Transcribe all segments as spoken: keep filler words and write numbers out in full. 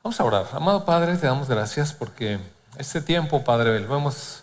Vamos a orar. Amado Padre, te damos gracias porque este tiempo, Padre, lo hemos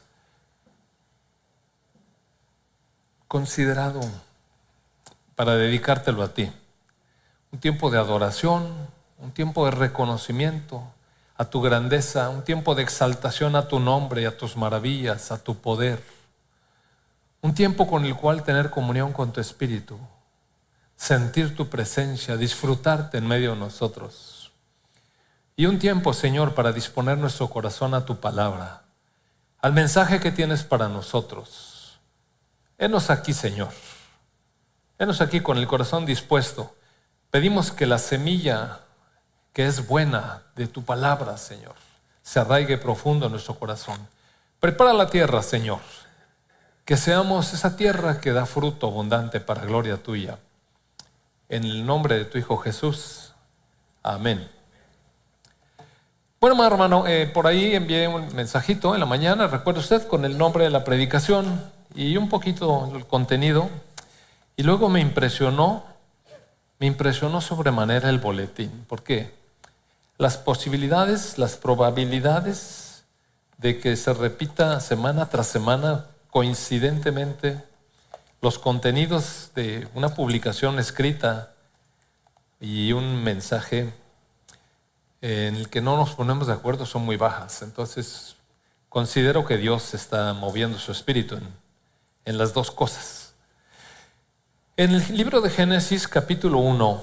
considerado para dedicártelo a ti. Un tiempo de adoración, un tiempo de reconocimiento a tu grandeza, un tiempo de exaltación a tu nombre, a tus maravillas, a tu poder. Un tiempo con el cual tener comunión con tu Espíritu, sentir tu presencia, disfrutarte en medio de nosotros. Y un tiempo, Señor, para disponer nuestro corazón a tu palabra, al mensaje que tienes para nosotros. Henos aquí, Señor. Henos aquí con el corazón dispuesto. Pedimos que la semilla que es buena de tu palabra, Señor, se arraigue profundo en nuestro corazón. Prepara la tierra, Señor, que seamos esa tierra que da fruto abundante para gloria tuya. En el nombre de tu Hijo Jesús. Amén. Bueno, hermano, eh, por ahí envié un mensajito en la mañana, recuerda usted, con el nombre de la predicación y un poquito el contenido. Y luego me impresionó, me impresionó sobremanera el boletín. ¿Por qué? Las posibilidades, las probabilidades de que se repita semana tras semana, coincidentemente, los contenidos de una publicación escrita y un mensaje en el que no nos ponemos de acuerdo son muy bajas. Entonces, considero que Dios está moviendo su espíritu en, en las dos cosas. En el libro de Génesis, capítulo uno,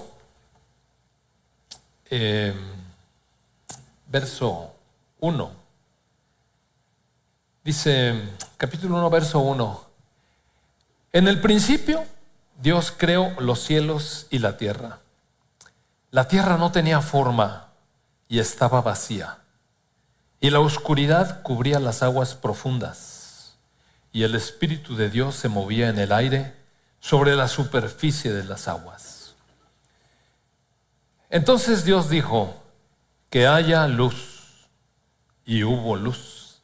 eh, verso uno, dice, capítulo uno, verso uno, en el principio Dios creó los cielos y la tierra. La tierra no tenía forma y estaba vacía, y la oscuridad cubría las aguas profundas, y el Espíritu de Dios se movía en el aire sobre la superficie de las aguas. Entonces Dios dijo, que haya luz, y hubo luz.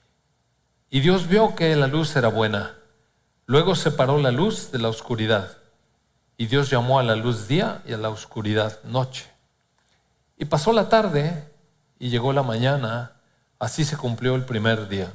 Y Dios vio que la luz era buena. Luego separó la luz de la oscuridad, y Dios llamó a la luz día y a la oscuridad noche. Y pasó la tarde y llegó la mañana, así se cumplió el primer día.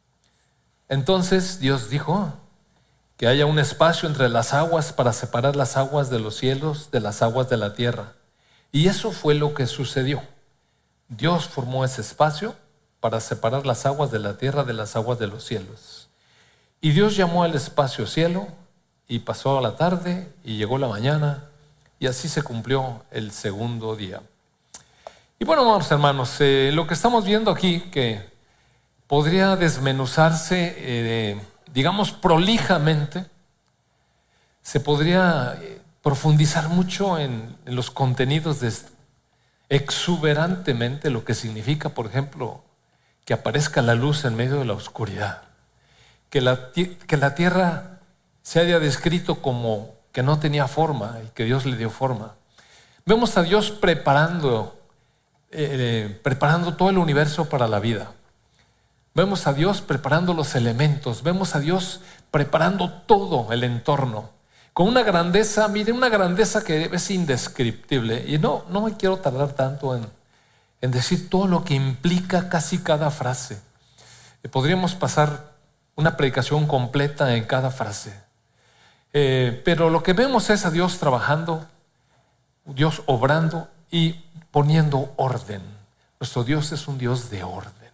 Entonces Dios dijo, que haya un espacio entre las aguas para separar las aguas de los cielos de las aguas de la tierra. Y eso fue lo que sucedió. Dios formó ese espacio para separar las aguas de la tierra de las aguas de los cielos. Y Dios llamó al espacio cielo, y pasó la tarde y llegó la mañana, y así se cumplió el segundo día. Y bueno, vamos, hermanos, eh, lo que estamos viendo aquí, que podría desmenuzarse, eh, digamos, prolijamente, se podría eh, profundizar mucho en, en los contenidos de exuberantemente lo que significa, por ejemplo, que aparezca la luz en medio de la oscuridad, que la, que la tierra se haya descrito como que no tenía forma y que Dios le dio forma. Vemos a Dios preparando Eh, preparando todo el universo para la vida. Vemos a Dios preparando los elementos, vemos a Dios preparando todo el entorno, con una grandeza, mire, una grandeza que es indescriptible. Y no, no me quiero tardar tanto en, en decir todo lo que implica casi cada frase. Eh, podríamos pasar una predicación completa en cada frase. Eh, pero lo que vemos es a Dios trabajando, Dios obrando y poniendo orden. Nuestro Dios es un Dios de orden.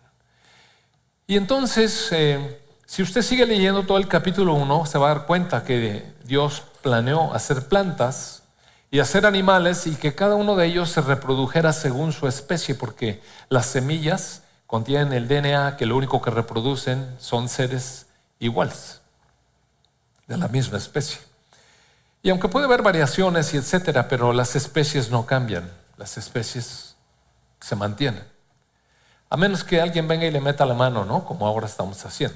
Y entonces, eh, si usted sigue leyendo todo el capítulo uno, se va a dar cuenta que Dios planeó hacer plantas y hacer animales, y que cada uno de ellos se reprodujera según su especie, porque las semillas contienen el D N A, que lo único que reproducen son seres iguales, de la misma especie. Y aunque puede haber variaciones y etcétera, pero las especies no cambian. Las especies se mantienen, a menos que alguien venga y le meta la mano, ¿no? Como ahora estamos haciendo.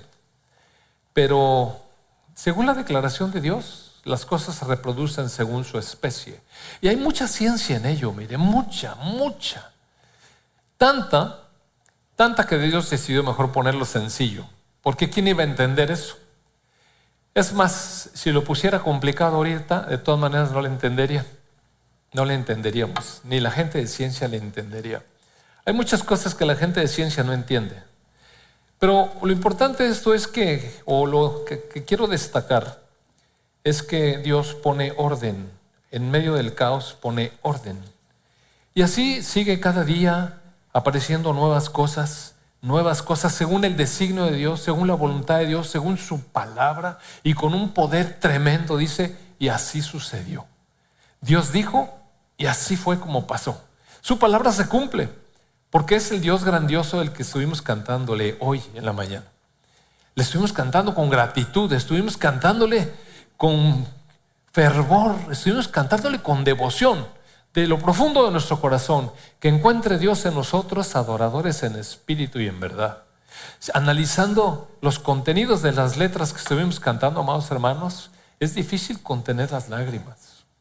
Pero según la declaración de Dios, las cosas se reproducen según su especie. Y hay mucha ciencia en ello, mire, mucha, mucha. Tanta, tanta que Dios decidió mejor ponerlo sencillo, porque ¿quién iba a entender eso? Es más, si lo pusiera complicado ahorita, de todas maneras no le entendería. No le entenderíamos, ni la gente de ciencia le entendería. Hay muchas cosas que la gente de ciencia no entiende. Pero lo importante de esto es que, o lo que, que quiero destacar, es que Dios pone orden. En medio del caos pone orden. Y así sigue cada día apareciendo nuevas cosas, nuevas cosas según el designio de Dios, según la voluntad de Dios, según su palabra y con un poder tremendo, dice, y así sucedió. Dios dijo y así fue como pasó. Su palabra se cumple porque es el Dios grandioso del que estuvimos cantándole hoy en la mañana. Le estuvimos cantando con gratitud, estuvimos cantándole con fervor, estuvimos cantándole con devoción de lo profundo de nuestro corazón, que encuentre Dios en nosotros adoradores en espíritu y en verdad. Analizando los contenidos de las letras que estuvimos cantando, amados hermanos, es difícil contener las lágrimas.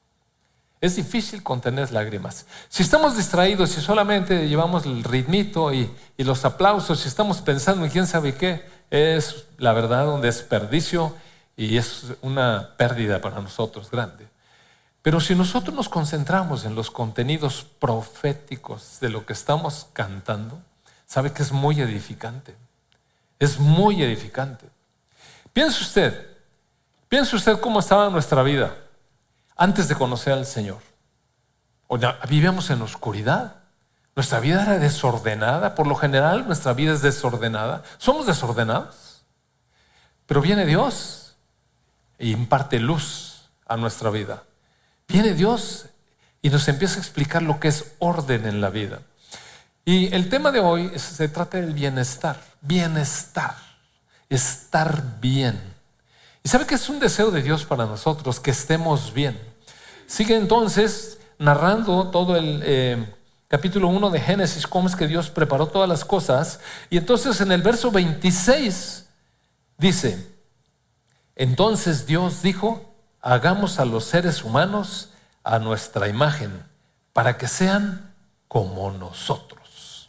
Es difícil contener lágrimas. Si estamos distraídos, si solamente llevamos el ritmito y, y los aplausos, si estamos pensando en quién sabe qué, es la verdad un desperdicio y es una pérdida para nosotros grande. Pero si nosotros nos concentramos en los contenidos proféticos de lo que estamos cantando, sabe que es muy edificante. Es muy edificante. Piense usted, piense usted cómo estaba nuestra vida antes de conocer al Señor. O ya vivíamos en oscuridad. Nuestra vida era desordenada. Por lo general, nuestra vida es desordenada. Somos desordenados. Pero viene Dios e imparte luz a nuestra vida. Viene Dios y nos empieza a explicar lo que es orden en la vida. Y el tema de hoy es, se trata del bienestar. Bienestar. Estar bien. Y sabe que es un deseo de Dios para nosotros, que estemos bien. Sigue entonces narrando todo el eh, capítulo uno de Génesis, cómo es que Dios preparó todas las cosas. Y entonces en el verso veintiséis dice, entonces Dios dijo, hagamos a los seres humanos a nuestra imagen, para que sean como nosotros.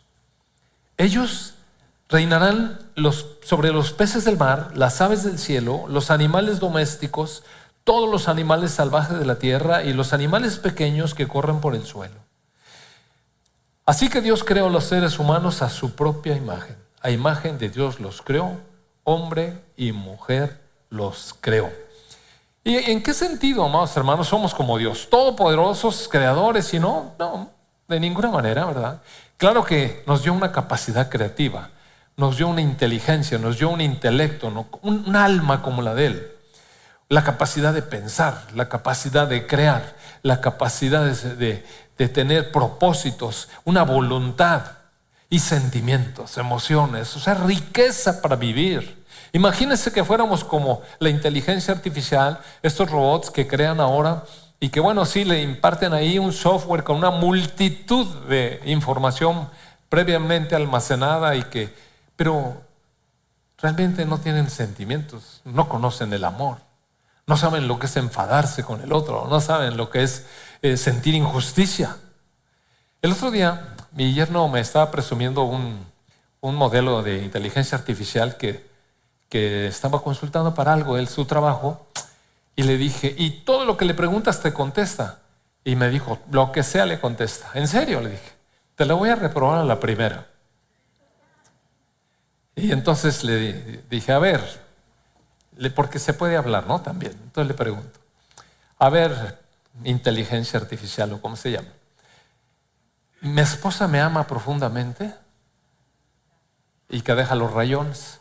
Ellos reinarán los, sobre los peces del mar, las aves del cielo, los animales domésticos, todos los animales salvajes de la tierra y los animales pequeños que corren por el suelo. Así que Dios creó a los seres humanos a su propia imagen. A imagen de Dios los creó, hombre y mujer los creó. ¿Y en qué sentido, amados hermanos, somos como Dios? Todopoderosos, creadores, y no, no, de ninguna manera, ¿verdad? Claro que nos dio una capacidad creativa, nos dio una inteligencia, nos dio un intelecto, ¿no? un, un alma como la de Él. La capacidad de pensar, la capacidad de crear, la capacidad de, de, de tener propósitos, una voluntad y sentimientos, emociones, o sea, riqueza para vivir. Imagínense que fuéramos como la inteligencia artificial, estos robots que crean ahora y que bueno, sí le imparten ahí un software con una multitud de información previamente almacenada y que, pero realmente no tienen sentimientos, no conocen el amor, no saben lo que es enfadarse con el otro, no saben lo que es eh, sentir injusticia. El otro día mi yerno me estaba presumiendo un, un modelo de inteligencia artificial que que estaba consultando para algo de su trabajo y le dije, y todo lo que le preguntas te contesta. Y me dijo, lo que sea le contesta. ¿En serio? Le dije, te la voy a reprobar a la primera. Y entonces le dije, a ver, porque se puede hablar, ¿no? También. Entonces le pregunto, a ver, inteligencia artificial o cómo se llama. ¿Mi esposa me ama profundamente? Y que deja los rayones.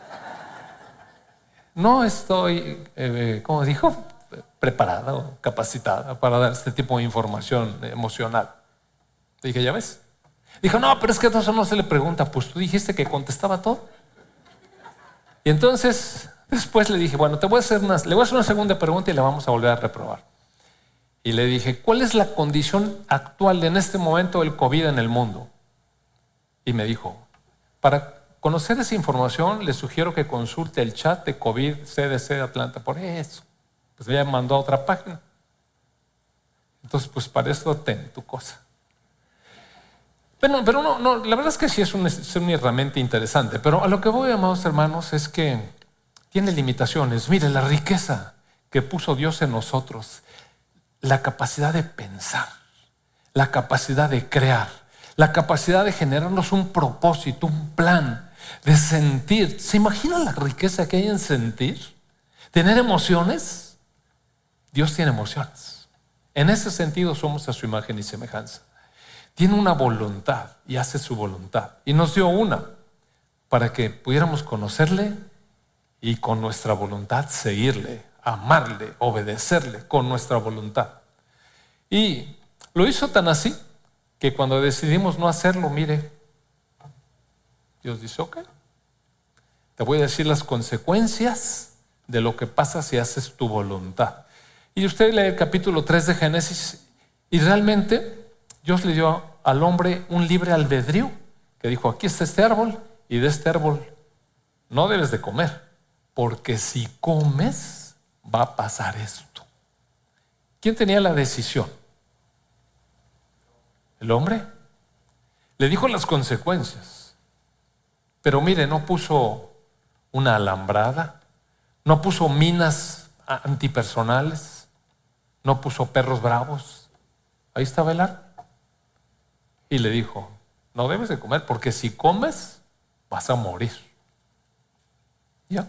No estoy, eh, como dijo, preparada o capacitada para dar este tipo de información emocional. Dije, ¿ya ves? Dijo, no, pero es que eso no se le pregunta. Pues tú dijiste que contestaba todo. Y entonces, después le dije, bueno, te voy a hacer una, le voy a hacer una segunda pregunta y la vamos a volver a reprobar. Y le dije, ¿cuál es la condición actual en este momento del COVID en el mundo? Y me dijo, para conocer esa información, le sugiero que consulte el chat de COVID C D C de Atlanta. Por eso, pues ya mandó a otra página. Entonces, pues para eso ten tu cosa. Pero, pero no, no, la verdad es que sí es una, es una herramienta interesante. Pero a lo que voy, amados hermanos, es que tiene limitaciones. Mire, la riqueza que puso Dios en nosotros, la capacidad de pensar, la capacidad de crear, la capacidad de generarnos un propósito, un plan, de sentir. ¿Se imaginan la riqueza que hay en sentir? ¿Tener emociones? Dios tiene emociones. En ese sentido somos a su imagen y semejanza. Tiene una voluntad y hace su voluntad. Y nos dio una para que pudiéramos conocerle y con nuestra voluntad seguirle, amarle, obedecerle con nuestra voluntad. Y lo hizo tan así que cuando decidimos no hacerlo, mire, Dios dice, ok, te voy a decir las consecuencias de lo que pasa si haces tu voluntad. Y usted lee el capítulo tres de Génesis y realmente Dios le dio al hombre un libre albedrío que dijo, aquí está este árbol y de este árbol no debes de comer, porque si comes va a pasar esto. ¿Quién tenía la decisión? ¿El hombre? Le dijo las consecuencias, pero mire, no puso una alambrada, no puso minas antipersonales, no puso perros bravos. Ahí estaba el árbol. Y le dijo, no debes de comer, porque si comes vas a morir. Ya.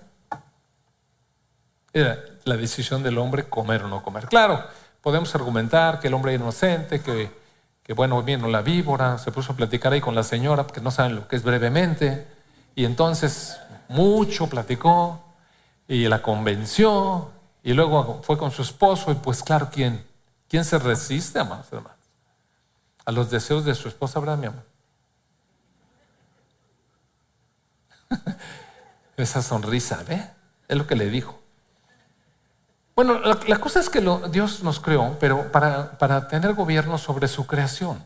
Era la decisión del hombre comer o no comer. Claro, podemos argumentar que el hombre era inocente, que, que bueno, vino la víbora, se puso a platicar ahí con la señora, porque no saben lo que es brevemente, y entonces mucho platicó, y la convenció, y luego fue con su esposo, y pues claro, ¿quién, quién se resiste, amados hermanos, a los deseos de su esposa, verdad, mi amor? Esa sonrisa, ¿ve? Es lo que le dijo. Bueno, la, la cosa es que lo, Dios nos creó, pero para, para tener gobierno sobre su creación.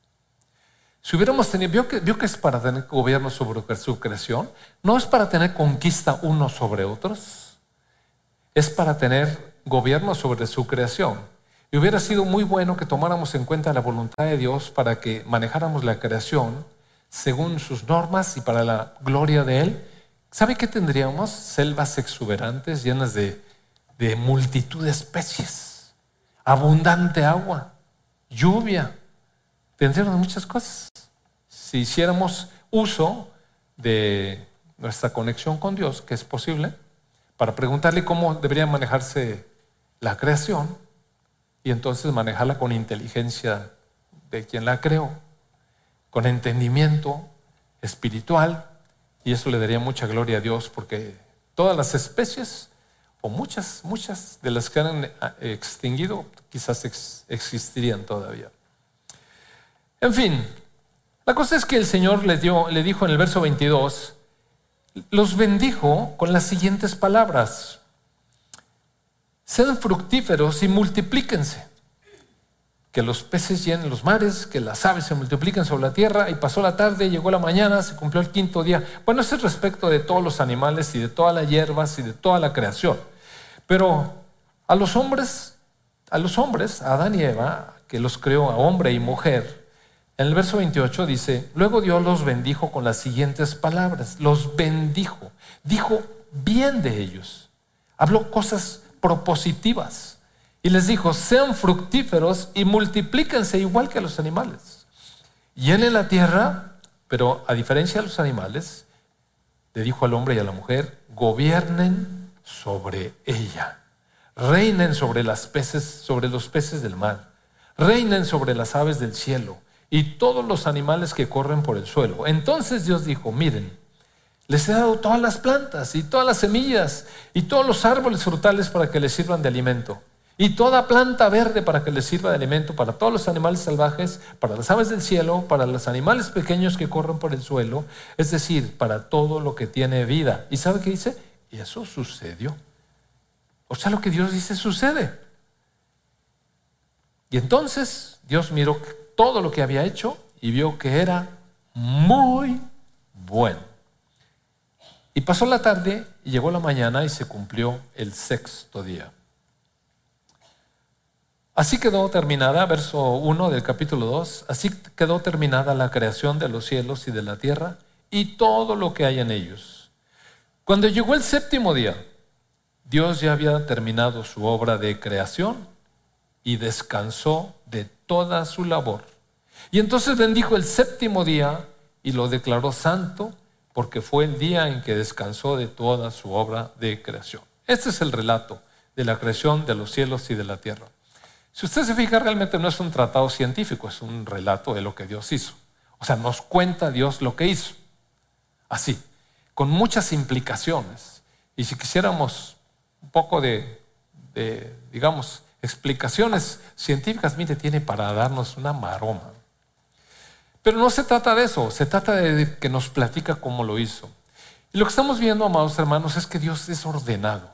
Si hubiéramos tenido, ¿vio que, vio que es para tener gobierno sobre su creación? No es para tener conquista unos sobre otros, es para tener gobierno sobre su creación. Y hubiera sido muy bueno que tomáramos en cuenta la voluntad de Dios para que manejáramos la creación según sus normas y para la gloria de Él. ¿Sabe qué tendríamos? Selvas exuberantes llenas de, de multitud de especies, abundante agua, lluvia. Tendríamos muchas cosas. Si hiciéramos uso de nuestra conexión con Dios, que es posible, para preguntarle cómo debería manejarse la creación y entonces manejarla con inteligencia de quien la creó, con entendimiento espiritual, y eso le daría mucha gloria a Dios, porque todas las especies, o muchas, muchas de las que han extinguido, quizás ex- existirían todavía. En fin, la cosa es que el Señor le, dio, le dijo en el verso veintidós, los bendijo con las siguientes palabras: sean fructíferos y multiplíquense, que los peces llenen los mares, que las aves se multipliquen sobre la tierra. Y pasó la tarde, llegó la mañana, se cumplió el quinto día. Bueno, eso es respecto de todos los animales y de todas las hierbas y de toda la creación. Pero a los hombres, a los hombres, a Adán y Eva, que los creó a hombre y mujer, en el verso veintiocho dice, luego Dios los bendijo con las siguientes palabras. Los bendijo, dijo bien de ellos, habló cosas propositivas. Y les dijo, sean fructíferos y multiplíquense igual que a los animales. Llenen la tierra, pero a diferencia de los animales, le dijo al hombre y a la mujer, gobiernen sobre ella. Reinen sobre las peces, sobre los peces del mar. Reinen sobre las aves del cielo y todos los animales que corren por el suelo. Entonces Dios dijo, miren, les he dado todas las plantas y todas las semillas y todos los árboles frutales para que les sirvan de alimento. Y toda planta verde para que les sirva de alimento para todos los animales salvajes, para las aves del cielo, para los animales pequeños que corren por el suelo, es decir, para todo lo que tiene vida. ¿Y sabe qué dice? Y eso sucedió. O sea, lo que Dios dice sucede. Y entonces Dios miró todo lo que había hecho y vio que era muy bueno. Y pasó la tarde y llegó la mañana y se cumplió el sexto día. Así quedó terminada, verso uno del capítulo dos, así quedó terminada la creación de los cielos y de la tierra y todo lo que hay en ellos. Cuando llegó el séptimo día, Dios ya había terminado su obra de creación y descansó de toda su labor. Y entonces bendijo el séptimo día y lo declaró santo, porque fue el día en que descansó de toda su obra de creación. Este es el relato de la creación de los cielos y de la tierra. Si usted se fija, realmente no es un tratado científico, es un relato de lo que Dios hizo. O sea, nos cuenta Dios lo que hizo. Así, con muchas implicaciones. Y si quisiéramos un poco de, de digamos, explicaciones científicas, mire, tiene para darnos una maroma. Pero no se trata de eso, se trata de que nos platica cómo lo hizo. Y lo que estamos viendo, amados hermanos, es que Dios es ordenado.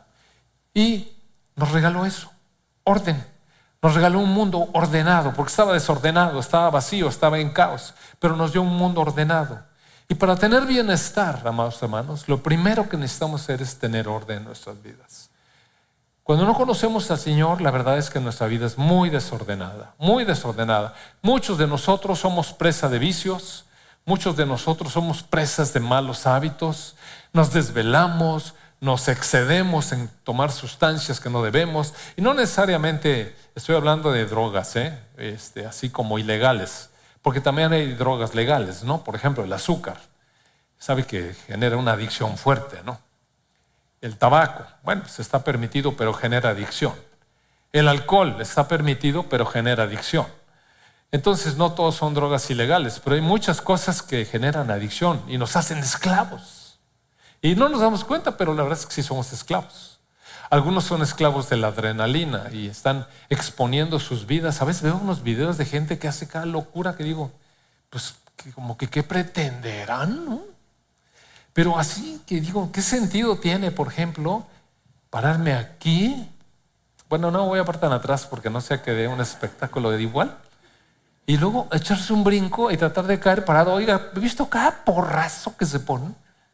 Y nos regaló eso, orden. Nos regaló un mundo ordenado, porque estaba desordenado, estaba vacío, estaba en caos, pero nos dio un mundo ordenado. Y para tener bienestar, amados hermanos, lo primero que necesitamos hacer es tener orden en nuestras vidas. Cuando no conocemos al Señor, la verdad es que nuestra vida es muy desordenada, muy desordenada. Muchos de nosotros somos presa de vicios, muchos de nosotros somos presas de malos hábitos, nos desvelamos, nos excedemos en tomar sustancias que no debemos, y no necesariamente estoy hablando de drogas, ¿eh? este, así como ilegales, porque también hay drogas legales, ¿no? Por ejemplo, el azúcar, sabe que genera una adicción fuerte, ¿no? El tabaco, bueno, pues está permitido, pero genera adicción. El alcohol está permitido, pero genera adicción. Entonces, no todos son drogas ilegales, pero hay muchas cosas que generan adicción y nos hacen esclavos. Y no nos damos cuenta, pero la verdad es que sí somos esclavos. Algunos son esclavos de la adrenalina y están exponiendo sus vidas. A veces veo unos videos de gente que hace cada locura que digo, pues que como que qué pretenderán, ¿no? Pero así que digo, ¿qué sentido tiene, por ejemplo, pararme aquí? Bueno, no voy a parar tan atrás porque no sea que dé un espectáculo de igual. Y luego echarse un brinco y tratar de caer parado. Oiga, ¿he visto cada porrazo que se pone?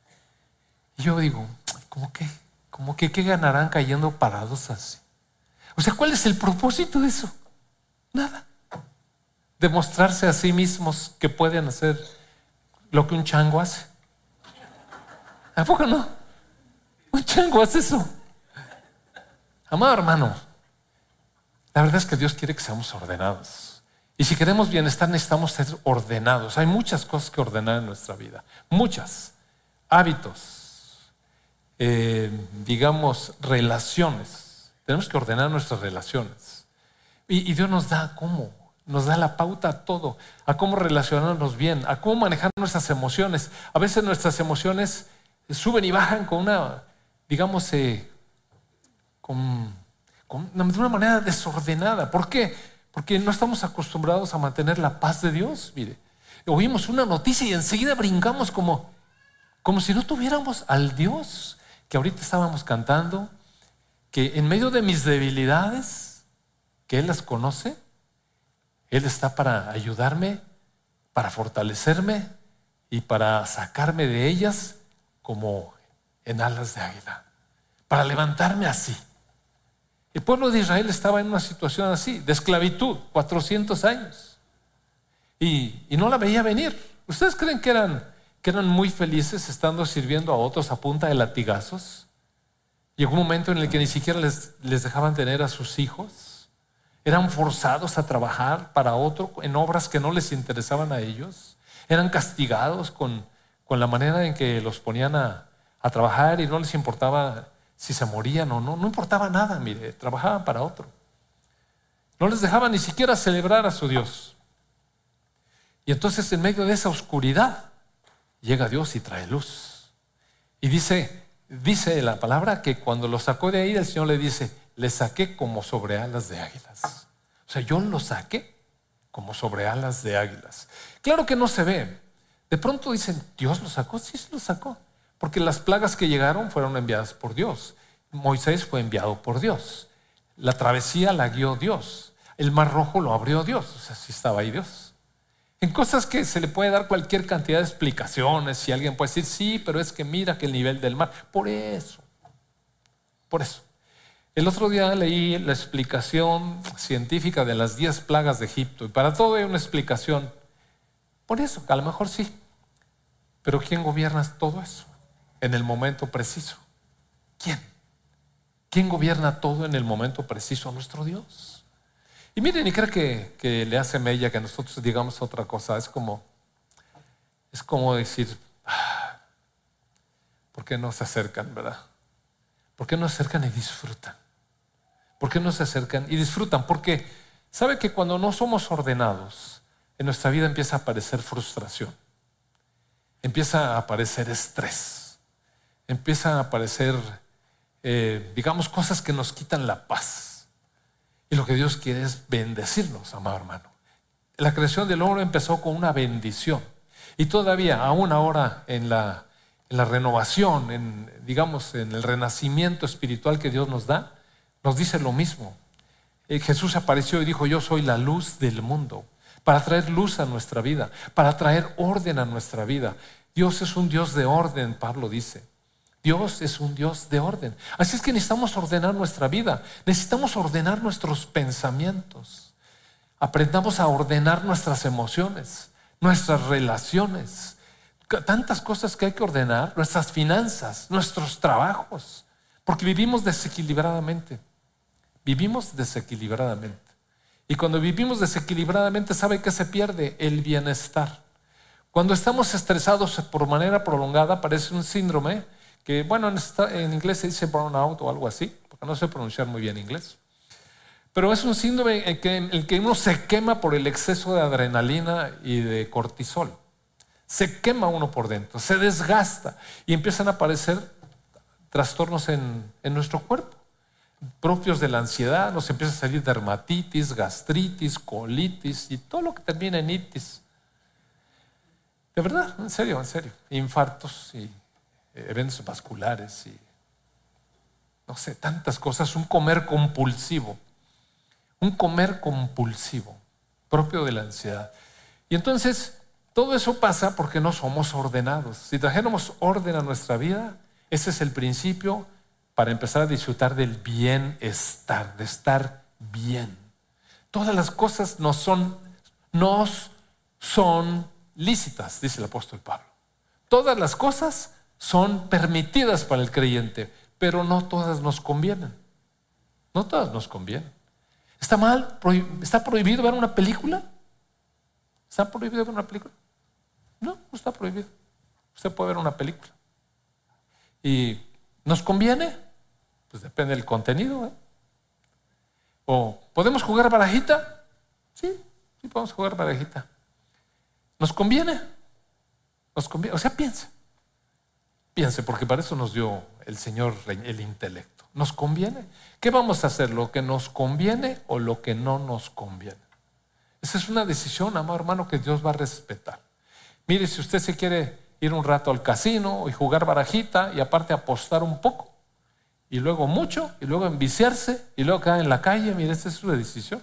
Y yo digo, ¿cómo que? ¿Cómo que qué ganarán cayendo parados así? O sea, ¿cuál es el propósito de eso? Nada. Demostrarse a sí mismos que pueden hacer lo que un chango hace. ¿A poco no? Un chango hace eso. Amado hermano, la verdad es que Dios quiere que seamos ordenados. Y si queremos bienestar necesitamos ser ordenados. Hay muchas cosas que ordenar en nuestra vida. Muchas. Hábitos. Eh, digamos, relaciones. Tenemos que ordenar nuestras relaciones. Y, y Dios nos da cómo, nos da la pauta a todo, a cómo relacionarnos bien, a cómo manejar nuestras emociones. A veces nuestras emociones suben y bajan con una, digamos, eh, con, con, de una manera desordenada. ¿Por qué? Porque no estamos acostumbrados a mantener la paz de Dios. Mire, oímos una noticia y enseguida brincamos como, como si no tuviéramos al Dios que ahorita estábamos cantando, que en medio de mis debilidades, que Él las conoce, Él está para ayudarme, para fortalecerme y para sacarme de ellas como en alas de águila, para levantarme así. El pueblo de Israel estaba en una situación así, de esclavitud, cuatrocientos años, y, y no la veía venir. ¿Ustedes creen que eran que eran muy felices estando sirviendo a otros a punta de latigazos? Llegó un momento en el que ni siquiera les, les dejaban tener a sus hijos. Eran forzados a trabajar para otro en obras que no les interesaban a ellos. Eran castigados con, con la manera en que los ponían a, a trabajar y no les importaba si se morían o no. No importaba nada, mire, trabajaban para otro. No les dejaban ni siquiera celebrar a su Dios. Y entonces en medio de esa oscuridad llega Dios y trae luz. Y dice, dice la palabra que cuando lo sacó de ahí, el Señor le dice, le saqué como sobre alas de águilas. O sea, yo lo saqué como sobre alas de águilas. Claro que no se ve. De pronto dicen, ¿Dios lo sacó? Sí, se lo sacó. Porque las plagas que llegaron fueron enviadas por Dios. Moisés fue enviado por Dios. La travesía la guió Dios. El mar rojo lo abrió Dios. O sea, sí estaba ahí Dios. En cosas que se le puede dar cualquier cantidad de explicaciones. Si alguien puede decir, sí, pero es que mira que el nivel del mar. Por eso. Por eso. El otro día leí la explicación científica de las diez plagas de Egipto. Y para todo hay una explicación. Por eso, a lo mejor sí. Pero ¿quién gobierna todo eso en el momento preciso? ¿Quién? ¿Quién gobierna todo en el momento preciso? Nuestro Dios. Y miren, y creo que, que le hace mella que nosotros digamos otra cosa. Es como, es como decir, ah, ¿por qué no se acercan, verdad? ¿Por qué no se acercan y disfrutan? ¿Por qué no se acercan y disfrutan? Porque sabe que cuando no somos ordenados, en nuestra vida empieza a aparecer frustración, empieza a aparecer estrés, empiezan a aparecer, eh, digamos, cosas que nos quitan la paz. Y lo que Dios quiere es bendecirnos, amado hermano. La creación del hombre empezó con una bendición. Y todavía, aún ahora, en la, en la renovación, en, digamos, en el renacimiento espiritual que Dios nos da, nos dice lo mismo. Eh, Jesús apareció y dijo, yo soy la luz del mundo, para traer luz a nuestra vida, para traer orden a nuestra vida. Dios es un Dios de orden, Pablo dice. Dios es un Dios de orden. Así es que necesitamos ordenar nuestra vida, necesitamos ordenar nuestros pensamientos. Aprendamos a ordenar nuestras emociones, nuestras relaciones, tantas cosas que hay que ordenar, nuestras finanzas, nuestros trabajos, porque vivimos desequilibradamente, vivimos desequilibradamente. Y cuando vivimos desequilibradamente, ¿sabe qué se pierde? El bienestar. Cuando estamos estresados por manera prolongada, aparece un síndrome que, bueno, en, esta, en inglés se dice burnout o algo así, porque no sé pronunciar muy bien inglés. Pero es un síndrome en que, en el que uno se quema por el exceso de adrenalina y de cortisol. Se quema uno por dentro, se desgasta y empiezan a aparecer trastornos en, en nuestro cuerpo, propios de la ansiedad. Nos empieza a salir dermatitis, gastritis, colitis y todo lo que termina en itis. De verdad, en serio, en serio. Infartos y eventos vasculares y no sé, tantas cosas. Un comer compulsivo. Un comer compulsivo, propio de la ansiedad. Y entonces, todo eso pasa porque no somos ordenados. Si trajéramos orden a nuestra vida, ese es el principio para empezar a disfrutar del bienestar, de estar bien. Todas las cosas nos son, nos son lícitas, dice el apóstol Pablo. Todas las cosas son permitidas para el creyente, pero no todas nos convienen. No todas nos convienen. ¿Está mal? ¿Está prohibido ver una película? ¿Está prohibido ver una película? No, no está prohibido. Usted puede ver una película. ¿Y nos conviene? Pues depende del contenido, ¿eh? ¿O podemos jugar barajita? Sí, sí podemos jugar barajita. ¿Nos conviene? ¿Nos conviene? O sea, piense. Piense, porque para eso nos dio el Señor el intelecto. ¿Nos conviene? ¿Qué vamos a hacer? ¿Lo que nos conviene o lo que no nos conviene? Esa es una decisión, amado hermano, que Dios va a respetar. Mire, si usted se quiere ir un rato al casino y jugar barajita y aparte apostar un poco y luego mucho y luego enviciarse y luego quedar en la calle, mire, esa es su decisión.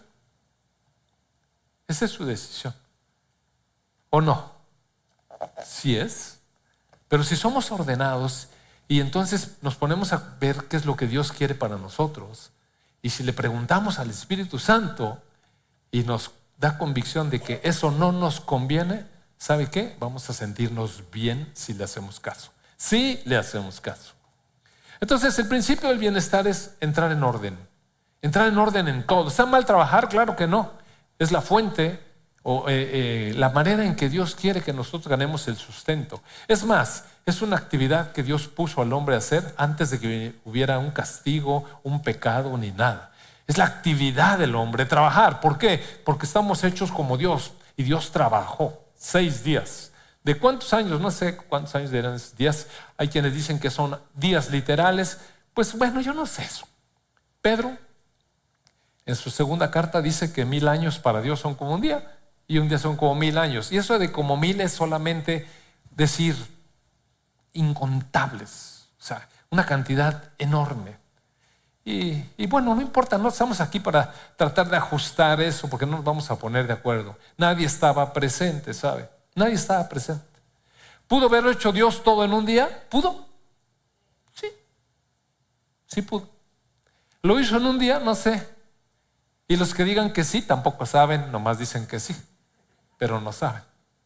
Esa es su decisión. ¿O no? Sí es. Pero si somos ordenados y entonces nos ponemos a ver qué es lo que Dios quiere para nosotros, y si le preguntamos al Espíritu Santo y nos da convicción de que eso no nos conviene, ¿sabe qué? Vamos a sentirnos bien si le hacemos caso. Sí le hacemos caso. Entonces el principio del bienestar es entrar en orden. Entrar en orden en todo. ¿Está mal trabajar? Claro que no. Es la fuente o eh, eh, la manera en que Dios quiere que nosotros ganemos el sustento. Es más, es una actividad que Dios puso al hombre a hacer antes de que hubiera un castigo, un pecado ni nada. Es la actividad del hombre, trabajar. ¿Por qué? Porque estamos hechos como Dios y Dios trabajó seis días. ¿De cuántos años? No sé cuántos años eran esos días. Hay quienes dicen que son días literales. Pues bueno, yo no sé eso. Pedro, en su segunda carta, dice que mil años para Dios son como un día y un día son como mil años. Y eso de como mil es solamente decir incontables, o sea, una cantidad enorme. Y, y bueno, no importa, no estamos aquí para tratar de ajustar eso porque no nos vamos a poner de acuerdo. Nadie estaba presente, ¿sabe? Nadie estaba presente. ¿Pudo haberlo hecho Dios todo en un día? ¿Pudo? Sí, sí pudo. ¿Lo hizo en un día? No sé. Y los que digan que sí tampoco saben, nomás dicen que sí, pero no saben.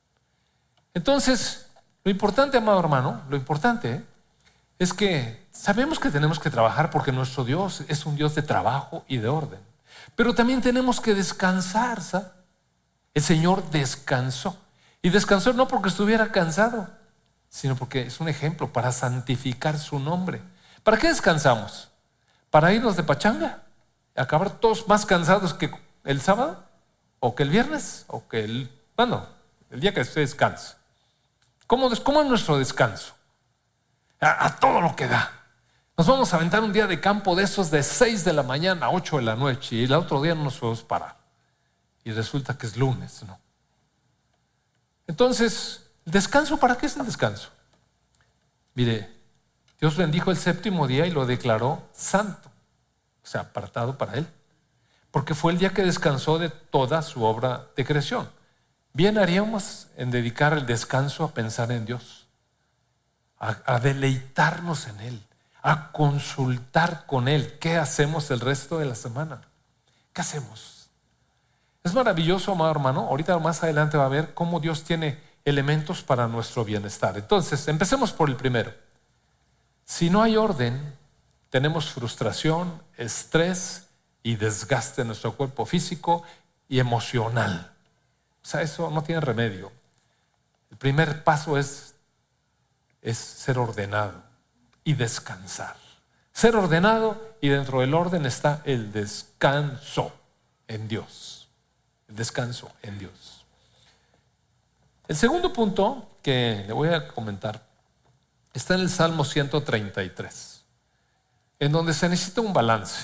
Entonces, lo importante, amado hermano, lo importante ¿eh? es que sabemos que tenemos que trabajar porque nuestro Dios es un Dios de trabajo y de orden. Pero también tenemos que descansar, ¿sabes? El Señor descansó. Y descansó no porque estuviera cansado, sino porque es un ejemplo para santificar su nombre. ¿Para qué descansamos? ¿Para irnos de pachanga? ¿Acabar todos más cansados que el sábado? ¿O que el viernes? ¿O que el... bueno, el día que usted descanse? ¿Cómo, cómo es nuestro descanso? A, a todo lo que da. Nos vamos a aventar un día de campo de esos de seis de la mañana a ocho de la noche y el otro día no nos podemos parar. Y resulta que es lunes, ¿no? Entonces, ¿el descanso para qué es el descanso? Mire, Dios bendijo el séptimo día y lo declaró santo, o sea, apartado para Él, porque fue el día que descansó de toda su obra de creación. Bien haríamos en dedicar el descanso a pensar en Dios, a, a deleitarnos en Él, a consultar con Él. ¿Qué hacemos el resto de la semana? ¿Qué hacemos? Es maravilloso, amado hermano. Ahorita más adelante va a ver cómo Dios tiene elementos para nuestro bienestar. Entonces, empecemos por el primero. Si no hay orden, tenemos frustración, estrés y desgaste en nuestro cuerpo físico y emocional. O sea, eso no tiene remedio. El primer paso es, es ser ordenado y descansar. Ser ordenado, y dentro del orden está el descanso en Dios. El descanso en Dios. El segundo punto que le voy a comentar está en el Salmo ciento treinta y tres, en donde se necesita un balance.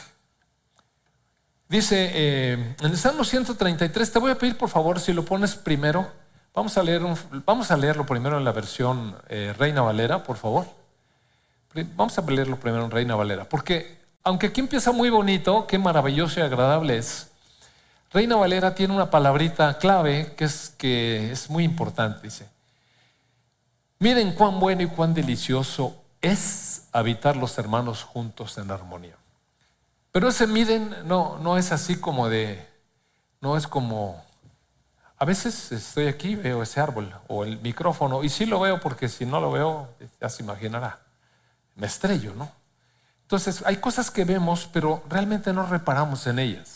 Dice eh, en el Salmo ciento treinta y tres, te voy a pedir por favor si lo pones primero. Vamos a, leer un, vamos a leerlo primero en la versión eh, Reina Valera, por favor. Vamos a leerlo primero en Reina Valera, porque aunque aquí empieza muy bonito, qué maravilloso y agradable es, Reina Valera tiene una palabrita clave que es, que es muy importante. Dice: miren cuán bueno y cuán delicioso es habitar los hermanos juntos en armonía. Pero ese miren no, no es así como de, no es como, a veces estoy aquí y veo ese árbol o el micrófono, y sí lo veo porque si no lo veo, ya se imaginará, me estrello, ¿no? Entonces hay cosas que vemos, pero realmente no reparamos en ellas.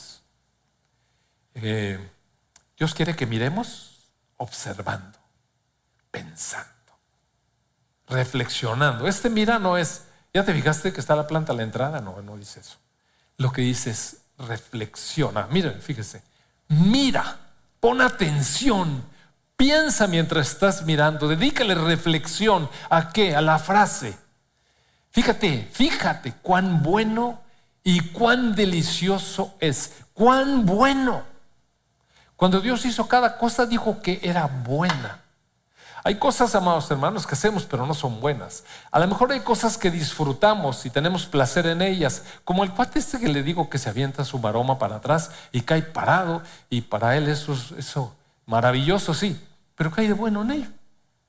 Eh, Dios quiere que miremos observando, pensando, reflexionando. Este mira no es, ¿ya te fijaste que está la planta a la entrada? No, no dice eso. Lo que dice es reflexiona. Miren, fíjese, mira, pon atención, piensa mientras estás mirando, dedícale reflexión. ¿A qué? A la frase. Fíjate, fíjate cuán bueno y cuán delicioso es. Cuán bueno. Cuando Dios hizo cada cosa, dijo que era buena. Hay cosas, amados hermanos, que hacemos pero no son buenas. A lo mejor hay cosas que disfrutamos y tenemos placer en ellas, como el cuate este que le digo que se avienta su maroma para atrás y cae parado, y para él eso es eso, maravilloso, sí, pero ¿qué hay de bueno en ello?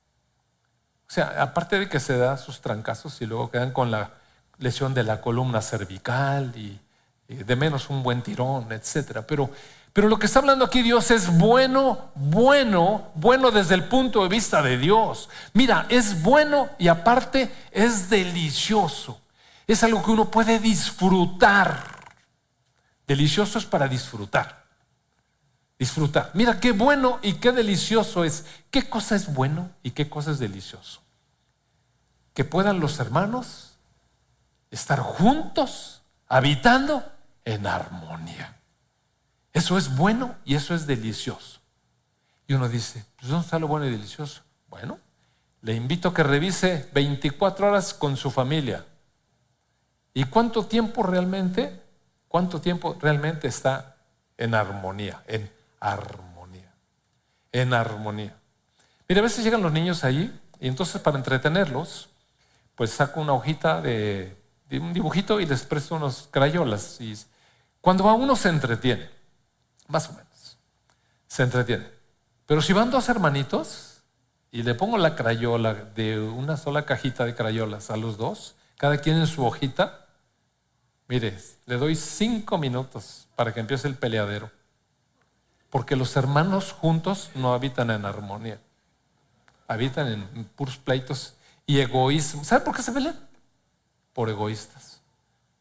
O sea, aparte de que se da sus trancazos y luego quedan con la lesión de la columna cervical y, y de menos un buen tirón, etcétera, pero Pero lo que está hablando aquí Dios es bueno, bueno, bueno desde el punto de vista de Dios. Mira, es bueno y aparte es delicioso. Es algo que uno puede disfrutar. Delicioso es para disfrutar. Disfrutar. Mira qué bueno y qué delicioso es. ¿Qué cosa es bueno y qué cosa es delicioso? Que puedan los hermanos estar juntos, habitando en armonía. Eso es bueno y eso es delicioso. Y uno dice, pues ¿dónde está lo bueno y delicioso? Bueno, le invito a que revise veinticuatro horas con su familia. ¿Y cuánto tiempo realmente, cuánto tiempo realmente está en armonía? En armonía. En armonía. Mira, a veces llegan los niños allí y entonces para entretenerlos, pues saco una hojita de, de un dibujito y les presto unos crayolas. Y cuando va uno se entretiene. Más o menos, se entretiene. Pero si van dos hermanitos y le pongo la crayola de una sola cajita de crayolas a los dos, cada quien en su hojita, mire, le doy cinco minutos para que empiece el peleadero. Porque los hermanos juntos no habitan en armonía. Habitan en puros pleitos y egoísmo. ¿Sabe por qué se pelean? Por egoístas.